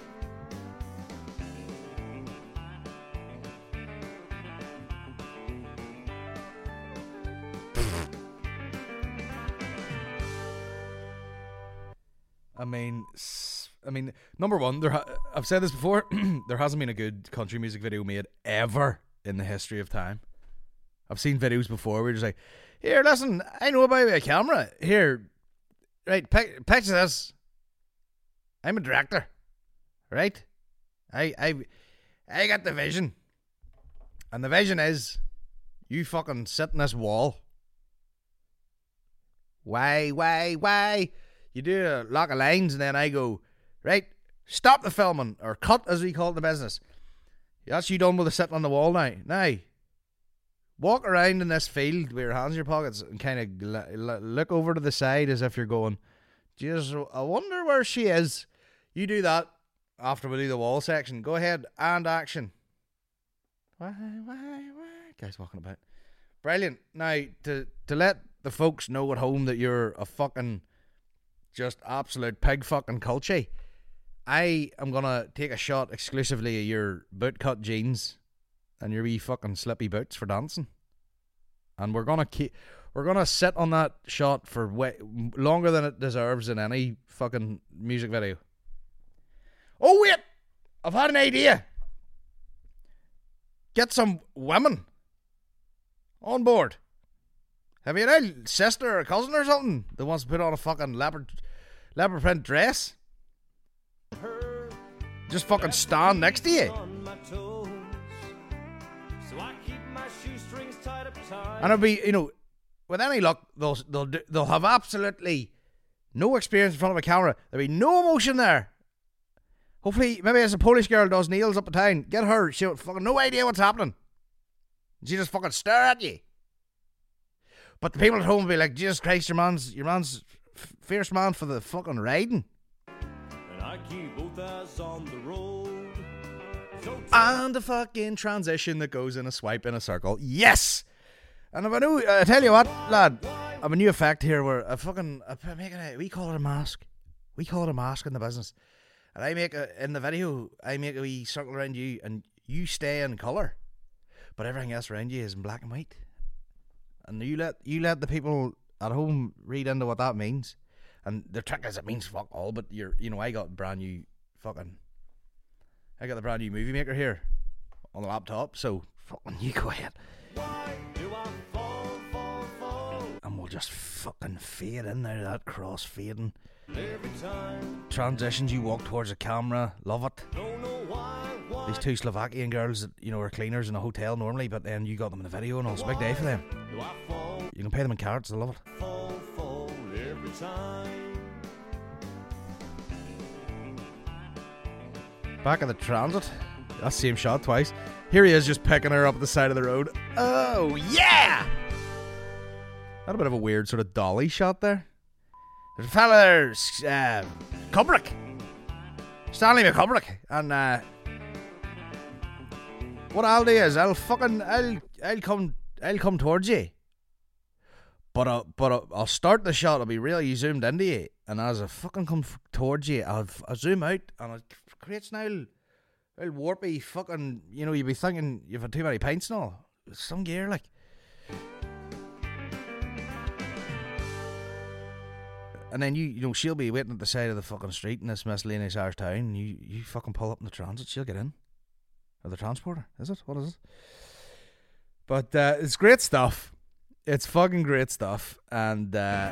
I mean, I mean, number one, there. Ha- I've said this before. There hasn't been a good country music video made ever in the history of time. I've seen videos before where you're just like, here, listen, I know about a camera. Here, right, pic- picture this. I'm a director, right? I, I, I got the vision, and the vision is, you fucking sit in this wall. Why, why, why? You do a lock of lines, and then I go, right, stop the filming, or cut, as we call it in the business. That's you done with the sitting on the wall now. Now, walk around in this field with your hands in your pockets and kind of l- l- look over to the side as if you're going, Jesus, I wonder where she is. You do that after we do the wall section. Go ahead, and action. Why, why, why? Guys walking about. Brilliant. Now, to, to let the folks know at home that you're a fucking... just absolute pig fucking culture. I am gonna take a shot exclusively of your bootcut jeans and your wee fucking slippy boots for dancing, and we're gonna keep, we're gonna sit on that shot for way longer than it deserves in any fucking music video. Oh wait, I've had an idea. Get some women on board. Have you an old sister or cousin or something that wants to put on a fucking leopard leopard print dress? Just fucking stand next to you. And it'll be, you know, with any luck, they'll they'll do, they'll have absolutely no experience in front of a camera. There'll be no emotion there. Hopefully, maybe as a Polish girl does nails up a town, get her. She'll fucking no idea what's happening. She just fucking stare at you. But the people at home will be like, Jesus Christ, your man's your man's f- fierce man for the fucking riding. And I keep both eyes on the road. So And the fucking transition that goes in a swipe in a circle. Yes! And if I knew, I tell you what, lad, I have a new effect here where I fucking, I'm making a, we call it a mask. We call it a mask in the business. And I make a, in the video, I make a wee circle around you and you stay in colour. But everything else around you is in black and white. And you let, you let the people at home read into what that means. And the trick is it means fuck all, but you're, you know, I got brand new fucking, I got the brand new movie maker here on the laptop, so fucking you go ahead. why do I fall, fall, fall And we'll just fucking fade in there, that cross fading. every time? Transitions, you walk towards the camera, love it. Don't know why, why These two Slovakian girls that, you know, are cleaners in a hotel normally, but then you got them in the video and all. It's a big day for them. do I fall, You can pay them in carrots, they love it. fall, fall every time? Back of the transit. That same shot twice. Here he is just picking her up at the side of the road. Oh, yeah! Had a bit of a weird sort of dolly shot there. There's a fella there, uh, Kubrick. Stanley McKubrick. And, uh, what I'll do is I'll fucking, I'll, I'll come, I'll come towards you. But, I'll, but I'll, I'll start the shot, I'll be really zoomed into you. And as I fucking come f- towards you, I'll, I'll zoom out and I'll create now little warpy fucking, you know, you'd be thinking you've had too many pints and all. Some gear, like. And then you, you know, she'll be waiting at the side of the fucking street in this miscellaneous Irish town, and you, you fucking pull up in the transit, she'll get in. Or the transporter, is it? What is it? But uh, it's great stuff. It's fucking great stuff. And, uh,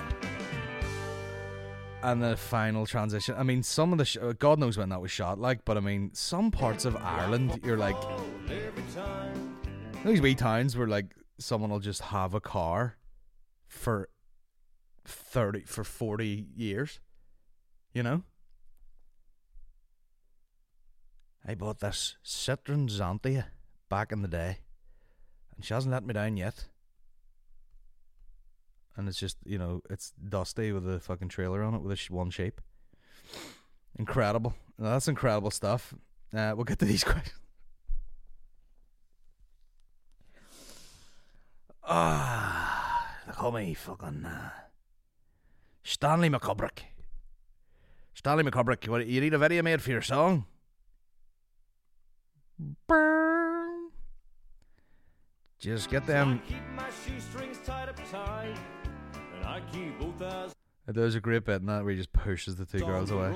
and the final transition. I mean, some of the, sh- God knows when that was shot, like, but I mean, some parts of Ireland, you're like, these wee towns where, like, someone will just have a car for thirty, for forty years, you know? I bought this Citroen Xantia back in the day, and she hasn't let me down yet. And it's just, you know, it's dusty with a fucking trailer on it with a sh- one shape. Incredible. Now, that's incredible stuff. Uh, we'll get to these questions. Ah, they call me fucking uh, Stanley McKubrick. Stanley McKubrick, what, you need a video made for your song? Burn. Just get them. I keep my shoestrings tied up tight, and I keep both eyes There's a great bit in that where he just pushes the two girls away.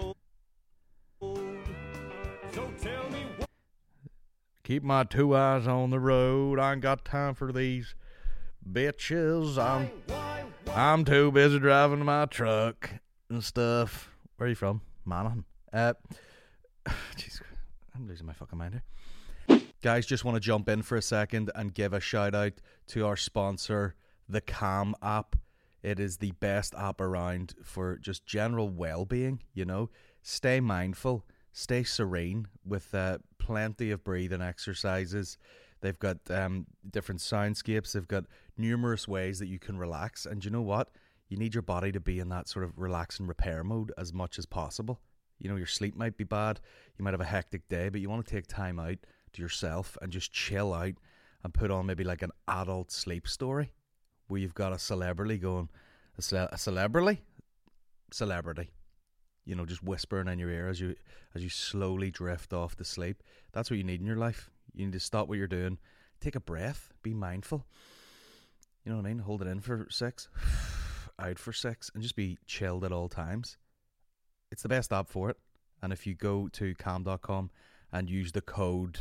So tell me what Keep my two eyes on the road. I ain't got time for these bitches. I'm why, why I'm too busy driving my truck and stuff. Where are you from? Monaghan. Uh, jeez, I'm losing my fucking mind here. Guys, just want to jump in for a second and give a shout out to our sponsor, the Calm app. It is the best app around for just general well-being, you know. Stay mindful, stay serene with uh, plenty of breathing exercises. They've got um, different soundscapes. They've got numerous ways that you can relax. And you know what? You need your body to be in that sort of relax and repair mode as much as possible. You know, your sleep might be bad. You might have a hectic day, but you want to take time out to yourself and just chill out and put on maybe like an adult sleep story where you've got a celebrity going, a, ce- a celebrity? Celebrity. you know, just whispering in your ear as you as you slowly drift off to sleep. That's what you need in your life. You need to stop what you're doing, take a breath, be mindful. You know what I mean? Hold it in for six, out for six, and just be chilled at all times. It's the best app for it. And if you go to calm dot com and use the code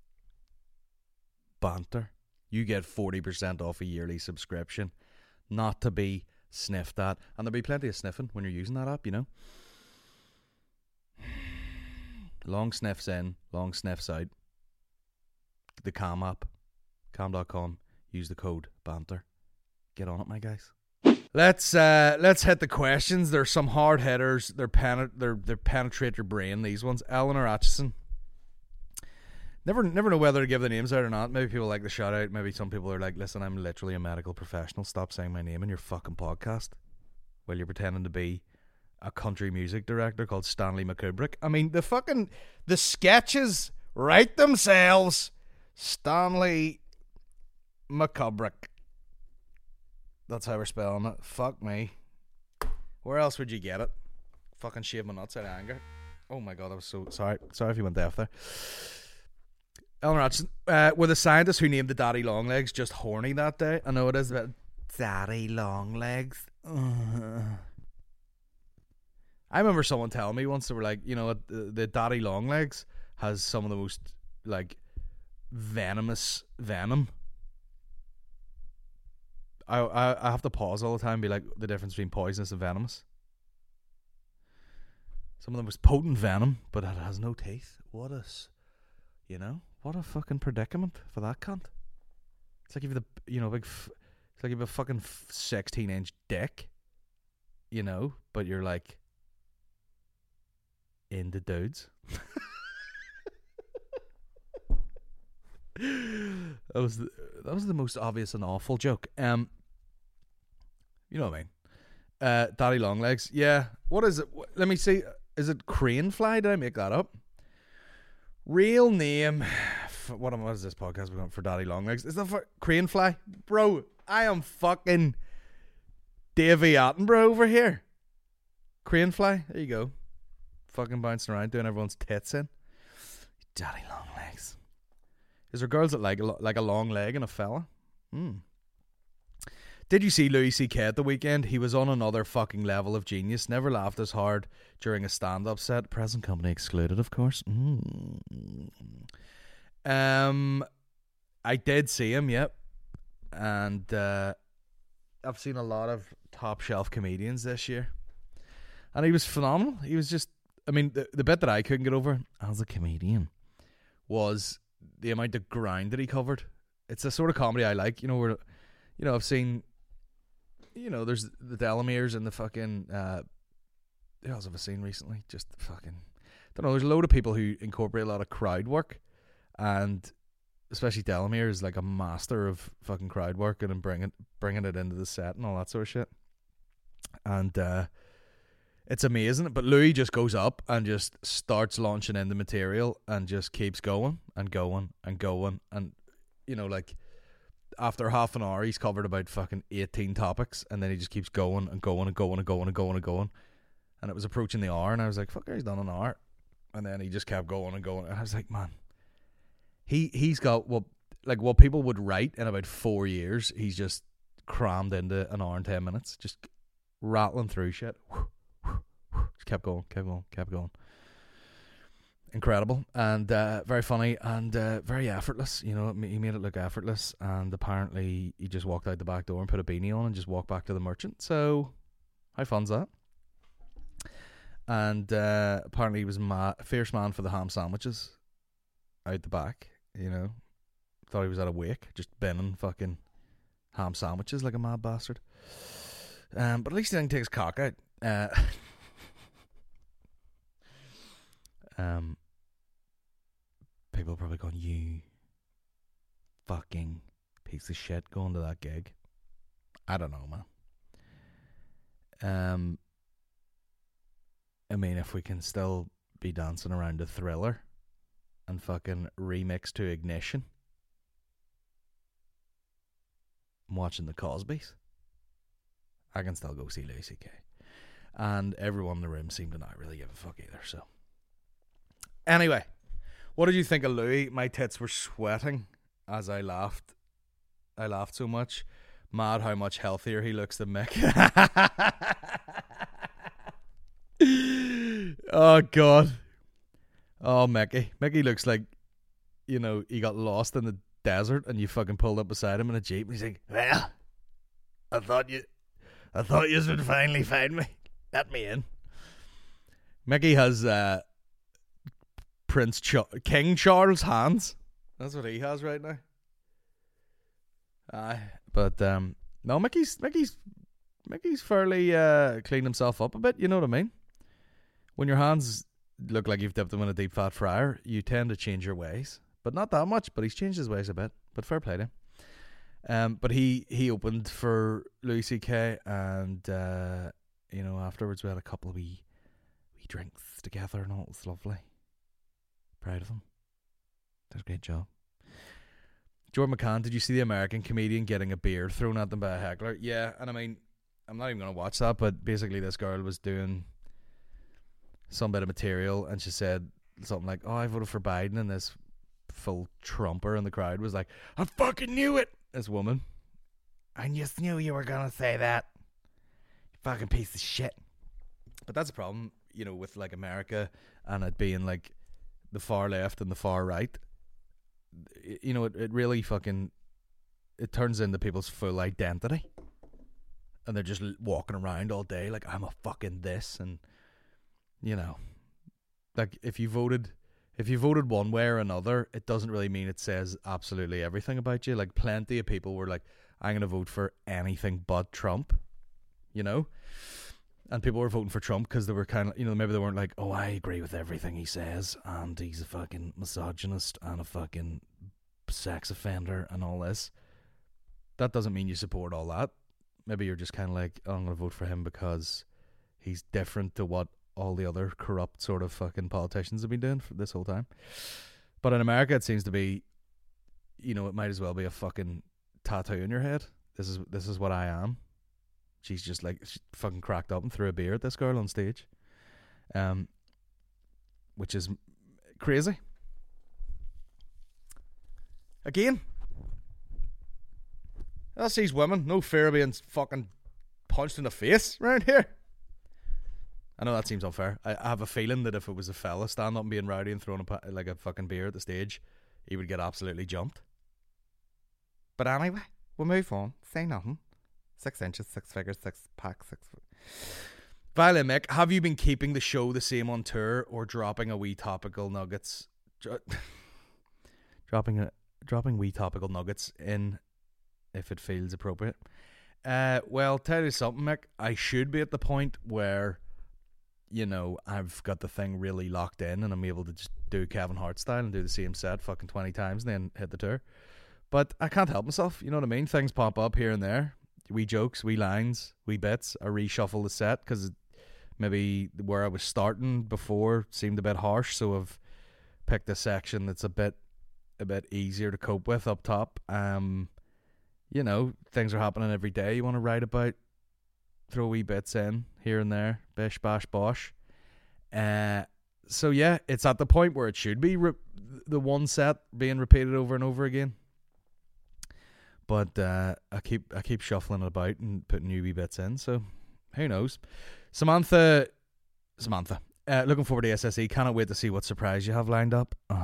BANTER, you get forty percent off a yearly subscription. Not to be sniffed at. And there'll be plenty of sniffing when you're using that app, you know. Long sniffs in, long sniffs out. The Calm app, calm dot com. Use the code BANTER. Get on it, my guys. Let's uh, let's hit the questions. There's some hard hitters. They're penet- they're they penetrate your brain. These ones. Eleanor Atchison. Never never know whether to give the names out or not. Maybe people like the shout out. Maybe some people are like, listen, I'm literally a medical professional. Stop saying my name in your fucking podcast while you're pretending to be a country music director called Stanley McKubrick. I mean, the fucking the sketches write themselves. Stanley McKubrick. That's how we're spelling it. Fuck me. Where else would you get it? Fucking shave my nuts out of anger. Oh my god, I was so sorry. Sorry if you went deaf there. Eleanor Atchison, uh, were the scientists who named the daddy long legs just horny that day? I know it is about daddy long legs. Uh. I remember someone telling me once, they were like, you know, the, the daddy long legs has some of the most like venomous venom. I, I I have to pause all the time and be like, the difference between poisonous and venomous. Some of the most potent venom, but it has no teeth. What a, you know, what a fucking predicament for that cunt. It's like if you the, you know, big, f- it's like if you have a fucking sixteen inch dick, you know, but you're like into dudes. That was the, that was the most obvious and awful joke. Um, you know what I mean? Uh, daddy long legs. Yeah. What is it? Let me see. Is it crane fly? Did I make that up? Real name. What am? What is this podcast we're going for? Daddy long legs. Is that for crane fly, bro? I am fucking Davey Attenborough over here. Crane fly. There you go. Fucking bouncing around doing everyone's tits in. Daddy long legs. Is there girls that like a, like a long leg and a fella? Hmm. Did you see Louis C K at the weekend? He was on another fucking level of genius. Never laughed as hard during a stand-up set. Present company excluded, of course. Mm. Um, I did see him, yep. And uh, I've seen a lot of top-shelf comedians this year. And he was phenomenal. He was just... I mean, the, the bit that I couldn't get over as a comedian was the amount of ground that he covered. It's the sort of comedy I like. You know, where, you know, I've seen... You know, there's the Delameres and the fucking... Uh, who else have I seen recently? Just fucking... I don't know, there's a load of people who incorporate a lot of crowd work. And especially Delamere is like a master of fucking crowd work and bringing, bringing it into the set and all that sort of shit. And uh, it's amazing. But Louis just goes up and just starts launching in the material and just keeps going and going and going. And, you know, like... After half an hour, he's covered about fucking eighteen topics, and then he just keeps going and going and going and going and going and going. And it was approaching the hour, and I was like, fuck, he's done an hour. And then he just kept going and going. And I was like, man, he, he's got what, like what people would write in about four years, he's just crammed into an hour and ten minutes, just rattling through shit. Just kept going, kept going, kept going. Incredible and uh, very funny and uh, very effortless. You know, he made it look effortless, and apparently he just walked out the back door and put a beanie on and just walked back to the merchant. So, how fun's that? And uh, apparently he was ma- fierce man for the ham sandwiches out the back. You know, thought he was at a wake, just binning fucking ham sandwiches like a mad bastard. Um, but at least he didn't take his cock out. Uh, um. People are probably going, you fucking piece of shit going to that gig. I don't know, man. Um, I mean, if we can still be dancing around a Thriller and fucking remix to Ignition, I'm watching the Cosbys, I can still go see Louis C K. and everyone in the room seemed to not really give a fuck either. So, anyway, what did you think of Louis? My tits were sweating as I laughed. I laughed so much. Mad how much healthier he looks than Mick. Oh, God. Oh, Mickey. Mickey looks like, you know, he got lost in the desert and you fucking pulled up beside him in a Jeep and he's like, well, I thought you, I thought you would finally find me. Let me in. Mickey has uh, Prince Ch- King Charles hands. That's what he has right now. Aye, but um, no, Mickey's Mickey's Mickey's fairly uh, cleaned himself up a bit. You know what I mean? When your hands look like you've dipped them in a deep fat fryer, you tend to change your ways, but not that much. But he's changed his ways a bit. But fair play to him. Um, but he he opened for Louis C K, and uh, you know, afterwards we had a couple of wee wee drinks together, and all. It was lovely. Proud of him. Did a great job. Jordan McCann, did you see the American comedian getting a beard thrown at them by a heckler? Yeah, and I mean, I'm not even going to watch that, but basically this girl was doing some bit of material, and she said something like, oh, I voted for Biden, and this full Trumper in the crowd was like, I fucking knew it! This woman. I just knew you were going to say that. You fucking piece of shit. But that's a problem, you know, with like America and it being like the far left and the far right. You know, it, it really fucking, it turns into people's full identity, and they're just walking around all day like, I'm a fucking this, and you know, like if you voted if you voted one way or another, it doesn't really mean it says absolutely everything about you. Like plenty of people were like, I'm gonna vote for anything but Trump, you know, and people were voting for Trump because they were kind of, you know, maybe they weren't like, oh, I agree with everything he says, and he's a fucking misogynist and a fucking sex offender and all this. That doesn't mean you support all that. Maybe you're just kind of like, oh, I'm going to vote for him because he's different to what all the other corrupt sort of fucking politicians have been doing for this whole time. But in America, it seems to be, you know, it might as well be a fucking tattoo in your head. This is this is what I am. She's just like, she fucking cracked up and threw a beer at this girl on stage. Um, which is crazy. Again, that's these women. No fear of being fucking punched in the face around here. I know that seems unfair. I, I have a feeling that if it was a fella standing up and being rowdy and throwing a, like a fucking beer at the stage, he would get absolutely jumped. But anyway, we'll move on. Say nothing. Six inches, six figures, six packs, six. Violet Mick, have you been keeping the show the same on tour or dropping a wee topical nuggets? Dro- dropping a dropping wee topical nuggets in if it feels appropriate. Uh, well, tell you something, Mick. I should be at the point where, you know, I've got the thing really locked in and I'm able to just do Kevin Hart style and do the same set fucking twenty times and then hit the tour. But I can't help myself. You know what I mean? Things pop up here and there. Wee jokes, wee lines, wee bits. I reshuffle the set because maybe where I was starting before seemed a bit harsh, so I've picked a section that's a bit a bit easier to cope with up top. Um, you know, things are happening every day you want to write about. Throw wee bits in here and there, bish bash bosh. Uh, so yeah, it's at the point where it should be re- the one set being repeated over and over again. But uh, I keep I keep shuffling it about and putting new wee bits in. So who knows? Samantha, Samantha, uh, looking forward to S S E. Cannot wait to see what surprise you have lined up. Oh,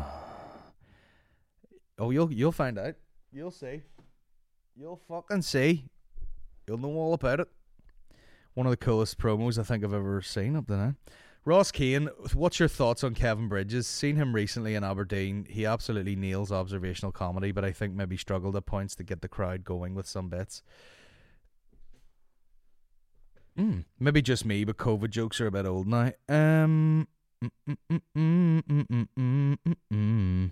oh you'll you'll find out. You'll see. You'll fucking see. You'll know all about it. One of the coolest promos I think I've ever seen up to now. Ross Keane, what's your thoughts on Kevin Bridges? Seen him recently in Aberdeen. He absolutely nails observational comedy, but I think maybe struggled at points to get the crowd going with some bits. Mm, maybe just me, but COVID jokes are a bit old now. Um, mm, mm, mm, mm, mm, mm, mm, mm.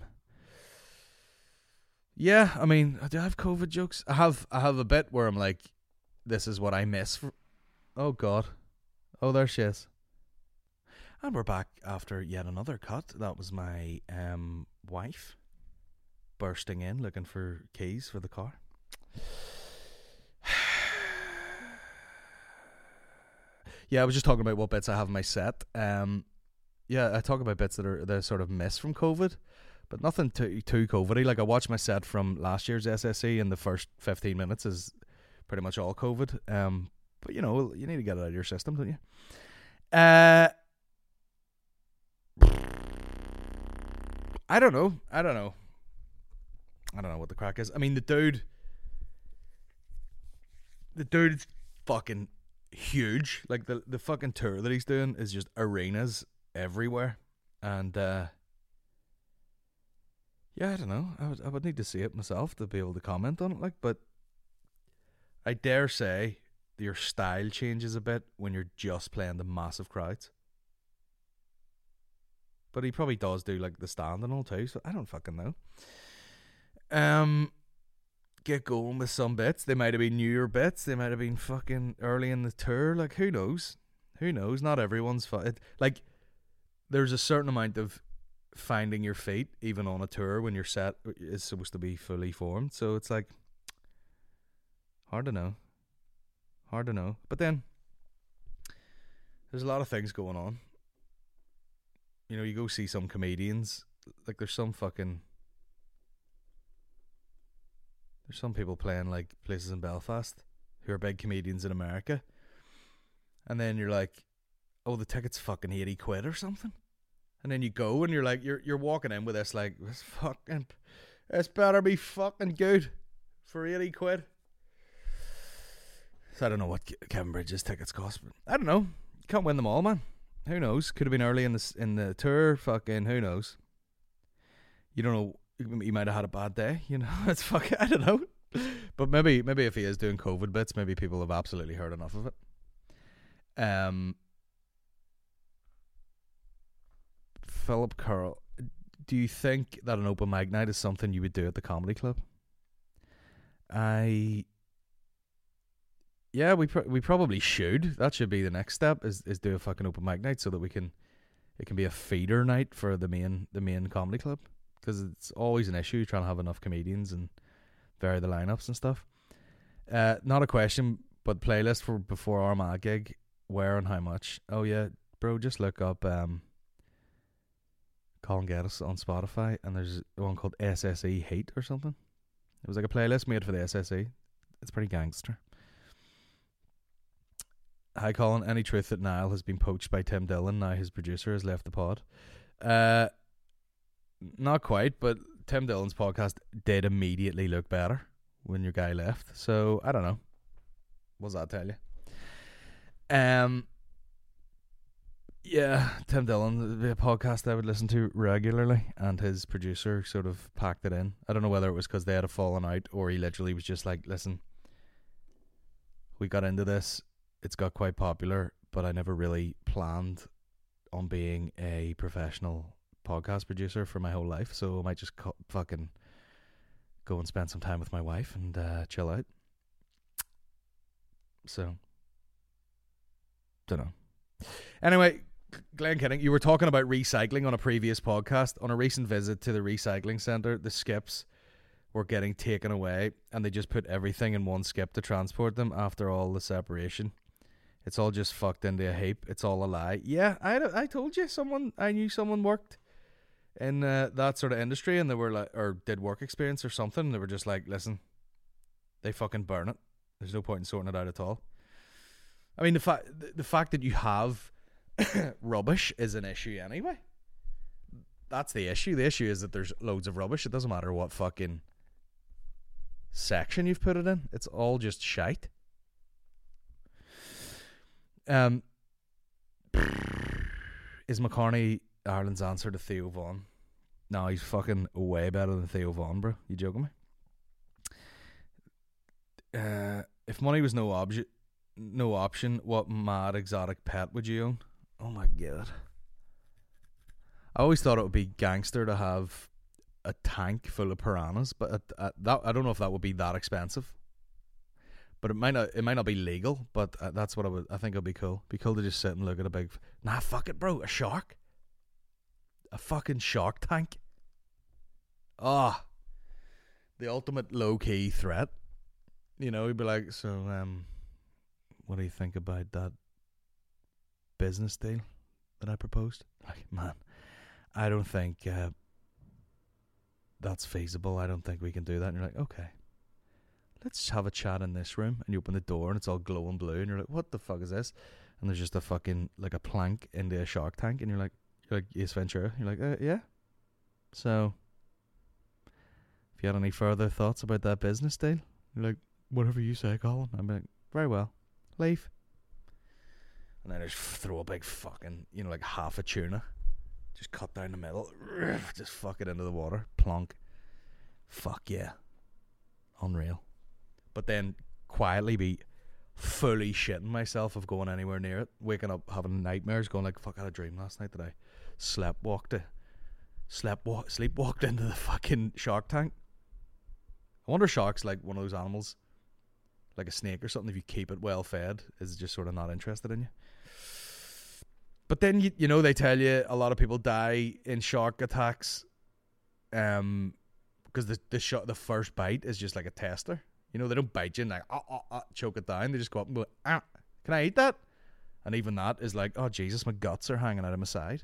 Yeah, I mean, do I have COVID jokes? I have. I have a bit where I'm like, "This is what I miss." For- oh God! Oh, there she is. And we're back after yet another cut. That was my um, wife bursting in looking for keys for the car. Yeah, I was just talking about what bits I have in my set. Um, yeah, I talk about bits that are that sort of miss from COVID, but nothing too too COVIDy. Like I watched my set from last year's S S E, and the first fifteen minutes is pretty much all COVID. Um, but you know, you need to get it out of your system, don't you? Uh, I don't know. I don't know. I don't know what the crack is. I mean, the dude, the dude's fucking huge. Like the the fucking tour that he's doing is just arenas everywhere, and uh, yeah, I don't know. I would I would need to see it myself to be able to comment on it. Like, but I dare say your style changes a bit when you're just playing the massive crowds. But he probably does do like the stand and all too, so I don't fucking know. Um, get going with some bits. They might have been newer bits. They might have been fucking early in the tour. Like, who knows? Who knows? Not everyone's fu- it, like. There's a certain amount of finding your feet even on a tour when your set is supposed to be fully formed. So it's like hard to know. Hard to know. But then there's a lot of things going on. You know, you go see some comedians. Like there's some fucking there's some people playing like places in Belfast who are big comedians in America. And then you're like, oh, the ticket's fucking eighty quid or something. And then you go and you're like, you're you're walking in with this like, this fucking, this better be fucking good for eighty quid. So I don't know what Kevin Bridges tickets cost, but I don't know. You can't win them all, man. Who knows? Could have been early in the in the tour. Fucking who knows? You don't know. He might have had a bad day. You know, it's fucking. I don't know. But maybe maybe if he is doing COVID bits, maybe people have absolutely heard enough of it. Um. Philip Curl, do you think that an open mic night is something you would do at the comedy club? I. Yeah, we pro- we probably should. That should be the next step. Is is do a fucking open mic night so that we can, it can be a feeder night for the main the main comedy club, because it's always an issue trying to have enough comedians and vary the lineups and stuff. Uh, not a question, but playlist for before Armagh gig. Where and how much? Oh yeah, bro, just look up um. Colin Geddes on Spotify, and there's one called S S E Heat or something. It was like a playlist made for the S S E. It's pretty gangster. Hi Colin, any truth that Niall has been poached by Tim Dillon now his producer has left the pod? Uh, not quite, but Tim Dillon's podcast did immediately look better when your guy left. So I don't know. What does that tell you? Um. Yeah, Tim Dillon, the podcast I would listen to regularly, and his producer sort of packed it in. I don't know whether it was because they had a falling out or he literally was just like, listen, we got into this, it's got quite popular, but I never really planned on being a professional podcast producer for my whole life, so I might just co- fucking go and spend some time with my wife and uh, chill out. So, don't know. Anyway, Glenn Kidding, you were talking about recycling on a previous podcast. On a recent visit to the recycling centre, the skips were getting taken away, and they just put everything in one skip to transport them after all the separation. It's all just fucked into a heap. It's all a lie. Yeah, I, I told you, someone I knew someone worked in uh, that sort of industry, and they were like, or did work experience or something. And they were just like, listen, they fucking burn it. There's no point in sorting it out at all. I mean, the fact the fact that you have rubbish is an issue anyway. That's the issue. The issue is that there's loads of rubbish. It doesn't matter what fucking section you've put it in. It's all just shite. Um, is McCartney Ireland's answer to Theo Von? No, he's fucking way better than Theo Von, bro. You joking me? Uh, if money was no object, no option, what mad exotic pet would you own? Oh my god. I always thought it would be gangster to have a tank full of piranhas, but at, at that I don't know if that would be that expensive. But it might not. It might not be legal. But uh, that's what I would. I think it'd be cool. Be cool to just sit and look at a big. Nah, fuck it, bro. A shark. A fucking shark tank. Ah, oh, the ultimate low key threat. You know, he'd be like, so um, what do you think about that business deal that I proposed. Like, man, I don't think uh, that's feasible. I don't think we can do that. And you're like, okay, let's have a chat in this room. And you open the door and it's all glowing blue. And you're like, what the fuck is this? And there's just a fucking, like a plank into a shark tank. And you're like, you're like, Ace Ventura. You're like, uh, yeah. So, if you had any further thoughts about that business deal, you're like, whatever you say, Colin. I'm like, very well. Leave. And then I just throw a big fucking, you know, like half a tuna. Just cut down the middle. Just fuck it into the water. Plonk. Fuck yeah. Unreal. But then quietly be fully shitting myself of going anywhere near it. Waking up having nightmares, going like, fuck, I had a dream last night that I slept walked it. Slept walk, sleep walked into the fucking shark tank. I wonder if sharks like one of those animals, like a snake or something, if you keep it well fed, is just sort of not interested in you. But then, you, you know, they tell you a lot of people die in shark attacks um, because the the, sh- the first bite is just like a tester. You know, they don't bite you and like, oh, oh, oh, choke it down. They just go up and go, ah, can I eat that? And even that is like, oh, Jesus, my guts are hanging out of my side.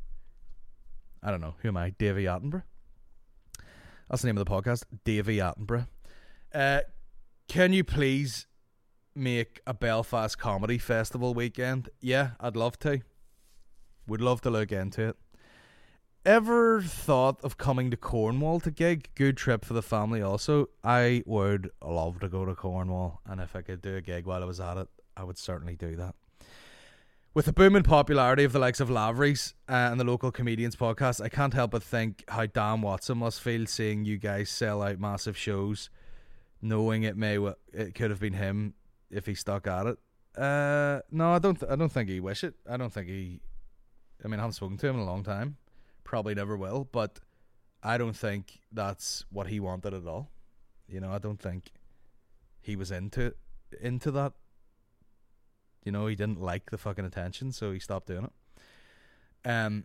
I don't know. Who am I? Davey Attenborough. That's the name of the podcast. Davey Attenborough. Uh, can you please make a Belfast Comedy Festival weekend? Yeah, I'd love to. Would love to look into it. Ever thought of coming to Cornwall to gig? Good trip for the family also. I would love to go to Cornwall, and if I could do a gig while I was at it, I would certainly do that. With the booming popularity of the likes of Lavery's uh, and the Local Comedians podcast, I can't help but think how Dan Watson must feel seeing you guys sell out massive shows, knowing it may w- it could have been him if he stuck at it. Uh, no, I don't. Th- I don't think he wish it. I don't think he. I mean, I haven't spoken to him in a long time. Probably never will. But I don't think that's what he wanted at all. You know, I don't think he was into into that. You know, he didn't like the fucking attention, so he stopped doing it. Um,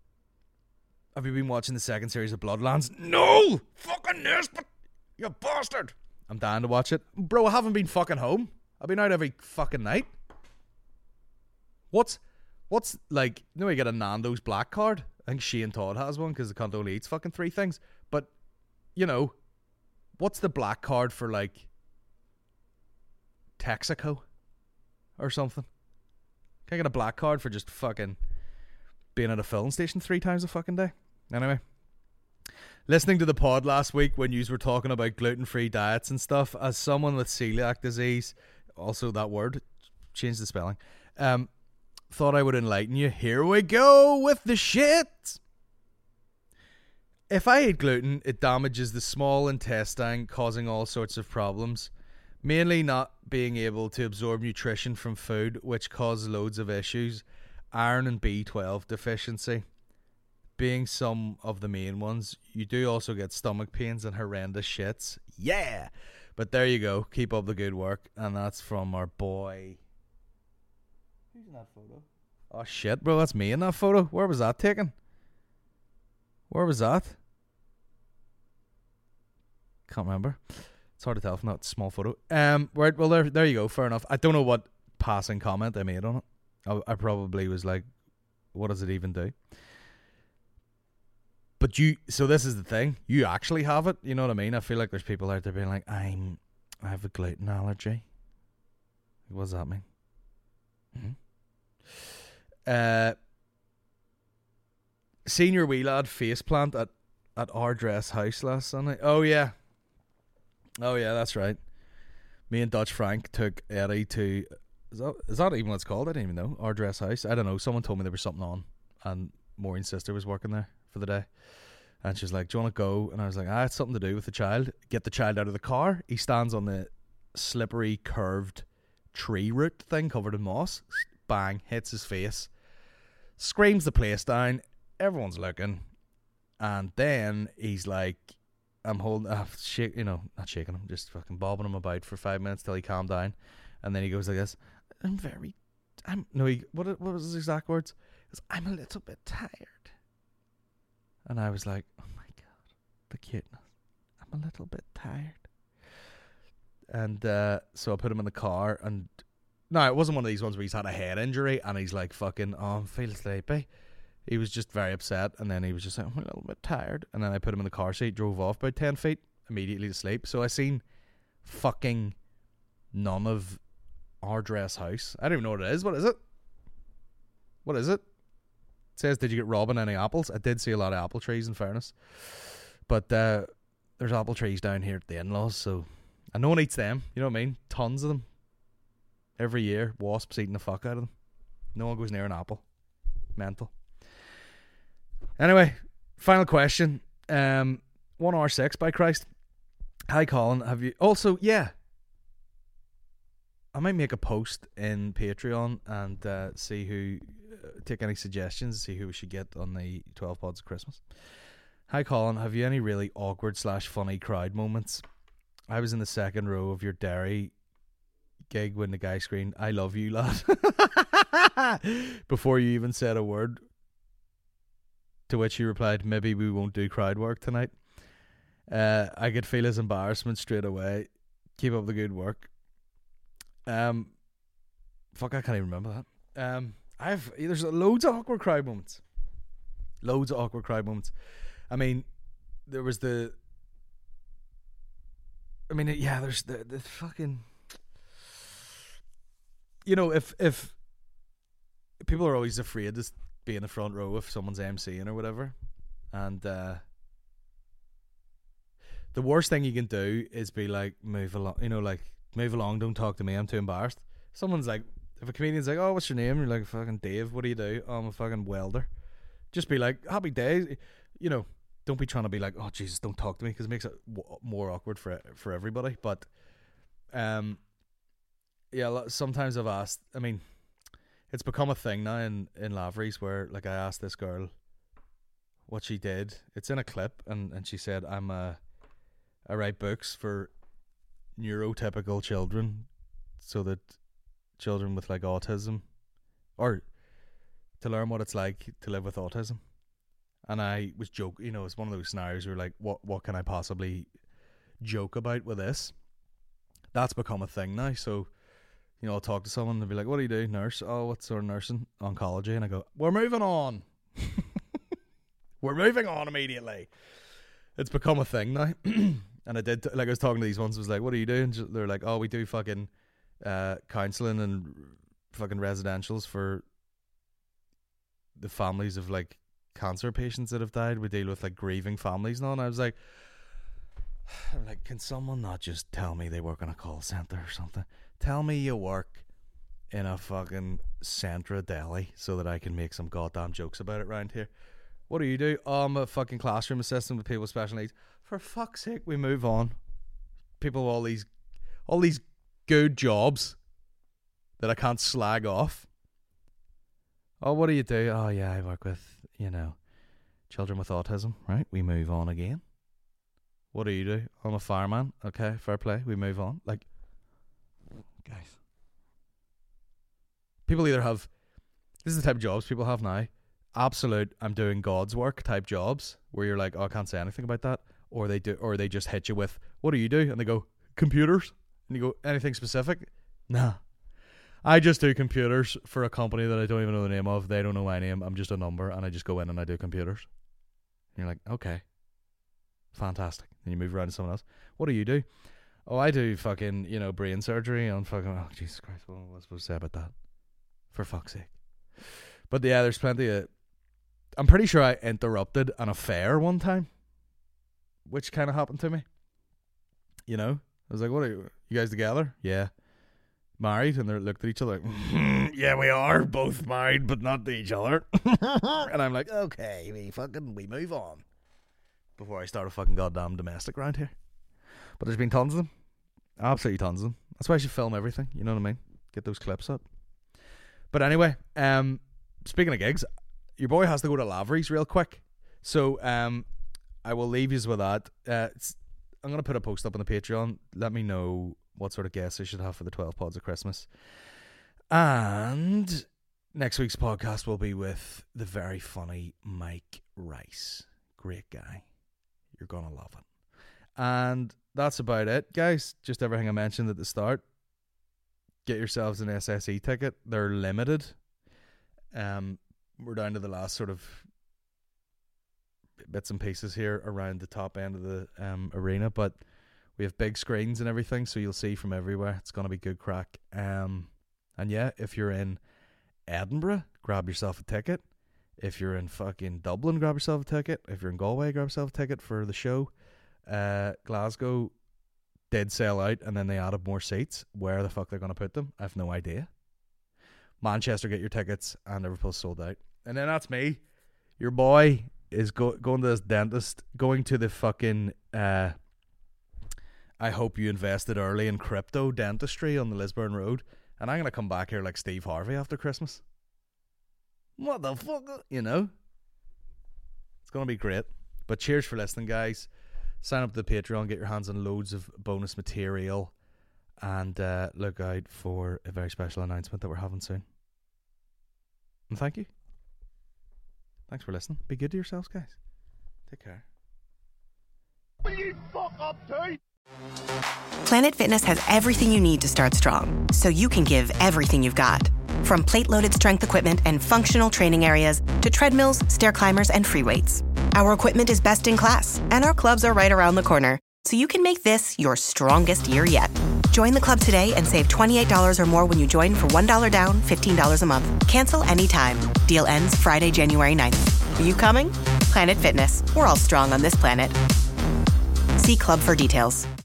have you been watching the second series of Bloodlands? No! Fucking Nesbitt! You bastard! I'm dying to watch it. Bro, I haven't been fucking home. I've been out every fucking night. What's, what's, like, you know, you get a Nando's black card? I think Shane Todd has one, because the cunt only eats fucking three things. But, you know, what's the black card for, like, Texaco? Or something. Can I get a black card for just fucking being at a filling station three times a fucking day? Anyway, listening to the pod last week when you were talking about gluten-free diets and stuff, as someone with celiac disease, also that word, change the spelling, um, thought I would enlighten you. Here we go with the shit. If I eat gluten, it damages the small intestine, causing all sorts of problems. Mainly not being able to absorb nutrition from food, which causes loads of issues. Iron and B twelve deficiency being some of the main ones. You do also get stomach pains and horrendous shits. Yeah! But there you go. Keep up the good work. And that's from our boy. Who's in that photo? Oh shit, bro. That's me in that photo. Where was that taken? Where was that? Can't remember. It's hard to tell from that small photo. Um, right, well, there, there you go. Fair enough. I don't know what passing comment I made on it. I, I probably was like, what does it even do? But you, so this is the thing. You actually have it. You know what I mean? I feel like there's people out there being like, I'm, I have a gluten allergy. What does that mean? Mm-hmm. Uh, senior wee lad faceplant at, at our dress house last Sunday. Oh, yeah. Oh yeah, that's right. Me and Dutch Frank took Eddie to is that is that even what it's called? I didn't even know. Our dress house. I don't know. Someone told me there was something on, and Maureen's sister was working there for the day, and she's like, "Do you want to go?" And I was like, "Ah, it's something to do with the child. Get the child out of the car." He stands on the slippery, curved tree root thing covered in moss. Bang! Hits his face. Screams the place down. Everyone's looking, and then he's like. I'm holding, uh, shake, you know, not shaking him, just fucking bobbing him about for five minutes till he calmed down, and then he goes like this. I'm very, I'm no, he, what what was his exact words? He goes, I'm a little bit tired, and I was like, oh my god, the cuteness. I'm a little bit tired, and uh, so I put him in the car, and No, it wasn't one of these ones where he's had a head injury and he's like fucking, oh, I'm feeling sleepy. He was just very upset, and then he was just like, I'm a little bit tired. And then I put him in the car seat, drove off about ten feet, immediately to sleep. So I seen fucking none of our dress house. I don't even know what it is. What is it? What is it? It says, did you get robbing any apples? I did see a lot of apple trees, in fairness. But uh, there's apple trees down here at the in-laws, so... And no one eats them, you know what I mean? Tons of them. Every year, wasps eating the fuck out of them. No one goes near an apple. Mental. Anyway, final question. Um, one hour six, by Christ. Hi, Colin. Have you... Also, yeah. I might make a post in Patreon and uh, see who... Uh, take any suggestions, see who we should get on the twelve Pods of Christmas. Hi, Colin. Have you any really awkward slash funny crowd moments? I was in the second row of your dairy gig when the guy screamed, I love you, lad. Before you even said a word. To which he replied, maybe we won't do crowd work tonight. Uh, I could feel his embarrassment straight away. Keep up the good work. Um, fuck, I can't even remember that. Um, I've there's loads of awkward crowd moments. Loads of awkward crowd moments. I mean, there was the... I mean, yeah, there's the, the fucking... You know, if if people are always afraid to be in the front row if someone's emceeing or whatever, and uh, the worst thing you can do is be like, move along, you know, like, move along, don't talk to me, I'm too embarrassed. Someone's like, if a comedian's like, oh, what's your name? You're like, fucking Dave, what do you do? Oh, I'm a fucking welder. Just be like, happy days, you know. Don't be trying to be like, oh Jesus, don't talk to me, because it makes it w- more awkward for for everybody. But um, yeah, sometimes I've asked. I mean, it's become a thing now in in Lavery's where, like, I asked this girl what she did. It's in a clip, and, and she said, I'm a I write books for neurotypical children, so that children with like autism, or to learn what it's like to live with autism. And I was joking, you know, it's one of those scenarios where like, what what can I possibly joke about with this? That's become a thing now. So, you know, I'll talk to someone and be like, what do you do? Nurse? Oh, what's sort of nursing? Oncology. And I go, we're moving on. We're moving on immediately. It's become a thing now. And I did, like, I was talking to these ones, I was like, what are you doing? They're like, oh, we do fucking uh, counselling and fucking residentials for the families of like cancer patients that have died. We deal with like grieving families now. And I was like, I'm like, can someone not just tell me they work in a call centre or something? Tell me you work in a fucking Centra deli so that I can make some goddamn jokes about it around here. What do you do? Oh, I'm a fucking classroom assistant with people with special needs. For fuck's sake, we move on. People with all these, all these good jobs that I can't slag off. Oh, what do you do? Oh, yeah, I work with, you know, children with autism. Right, we move on again. What do you do? I'm a fireman. Okay, fair play. We move on. Like, guys. People either have, this is the type of jobs people have now. Absolute, I'm doing God's work type jobs where you're like, oh, I can't say anything about that. Or they do, or they just hit you with, what do you do? And they go, computers. And you go, anything specific? Nah. I just do computers for a company that I don't even know the name of. They don't know my name. I'm just a number, and I just go in and I do computers. And you're like, okay. Fantastic. And you move around to someone else. What do you do? Oh, I do fucking, you know, brain surgery on fucking, oh, Jesus Christ, what was I supposed to say about that? For fuck's sake. But yeah, there's plenty of, I'm pretty sure I interrupted an affair one time, which kind of happened to me. You know? I was like, what are you, you guys together? Yeah. Married? And they looked at each other like, yeah, we are both married, but not to each other. And I'm like, okay, we fucking, we move on. Before I start a fucking goddamn domestic around here. But there's been tons of them. Absolutely tons of them. That's why I should film everything. You know what I mean? Get those clips up. But anyway, um, speaking of gigs, your boy has to go to Lavery's real quick. So um, I will leave you with that. Uh, I'm going to put a post up on the Patreon. Let me know what sort of guests I should have for the twelve Pods of Christmas. And next week's podcast will be with the very funny Mike Rice. Great guy. You're going to love it. And that's about it, guys. Just everything I mentioned at the start. get yourselves an S S E ticket. They're limited. Um, we're down to the last sort of bits and pieces here around the top end of the um, arena, but we have big screens and everything, so you'll see from everywhere. It's going to be good crack. Um, and yeah, if you're in Edinburgh, grab yourself a ticket. If you're in fucking Dublin, grab yourself a ticket. If you're in Galway, grab yourself a ticket for the show. Uh, Glasgow did sell out, and then they added more seats. Where the fuck they're going to put them, I have no idea. Manchester, get your tickets, and Liverpool's sold out. And then that's me. Your boy is go- going to this dentist, going to the fucking, uh, I hope you invested early in crypto dentistry on the Lisburn Road. And I'm going to come back here like Steve Harvey after Christmas. What the fuck? You know? It's going to be great. But cheers for listening, guys. Sign up to the Patreon, get your hands on loads of bonus material, and uh, look out for a very special announcement that we're having soon. And thank you. Thanks for listening. Be good to yourselves, guys. Take care. Will you fuck up too? Planet Fitness has everything you need to start strong, so you can give everything you've got. From plate-loaded strength equipment and functional training areas to treadmills, stair climbers, and free weights. Our equipment is best in class, and our clubs are right around the corner, so you can make this your strongest year yet. Join the club today and save twenty-eight dollars or more when you join for one dollar down, fifteen dollars a month. Cancel anytime. Deal ends Friday, January ninth. Are you coming? Planet Fitness. We're all strong on this planet. See club for details.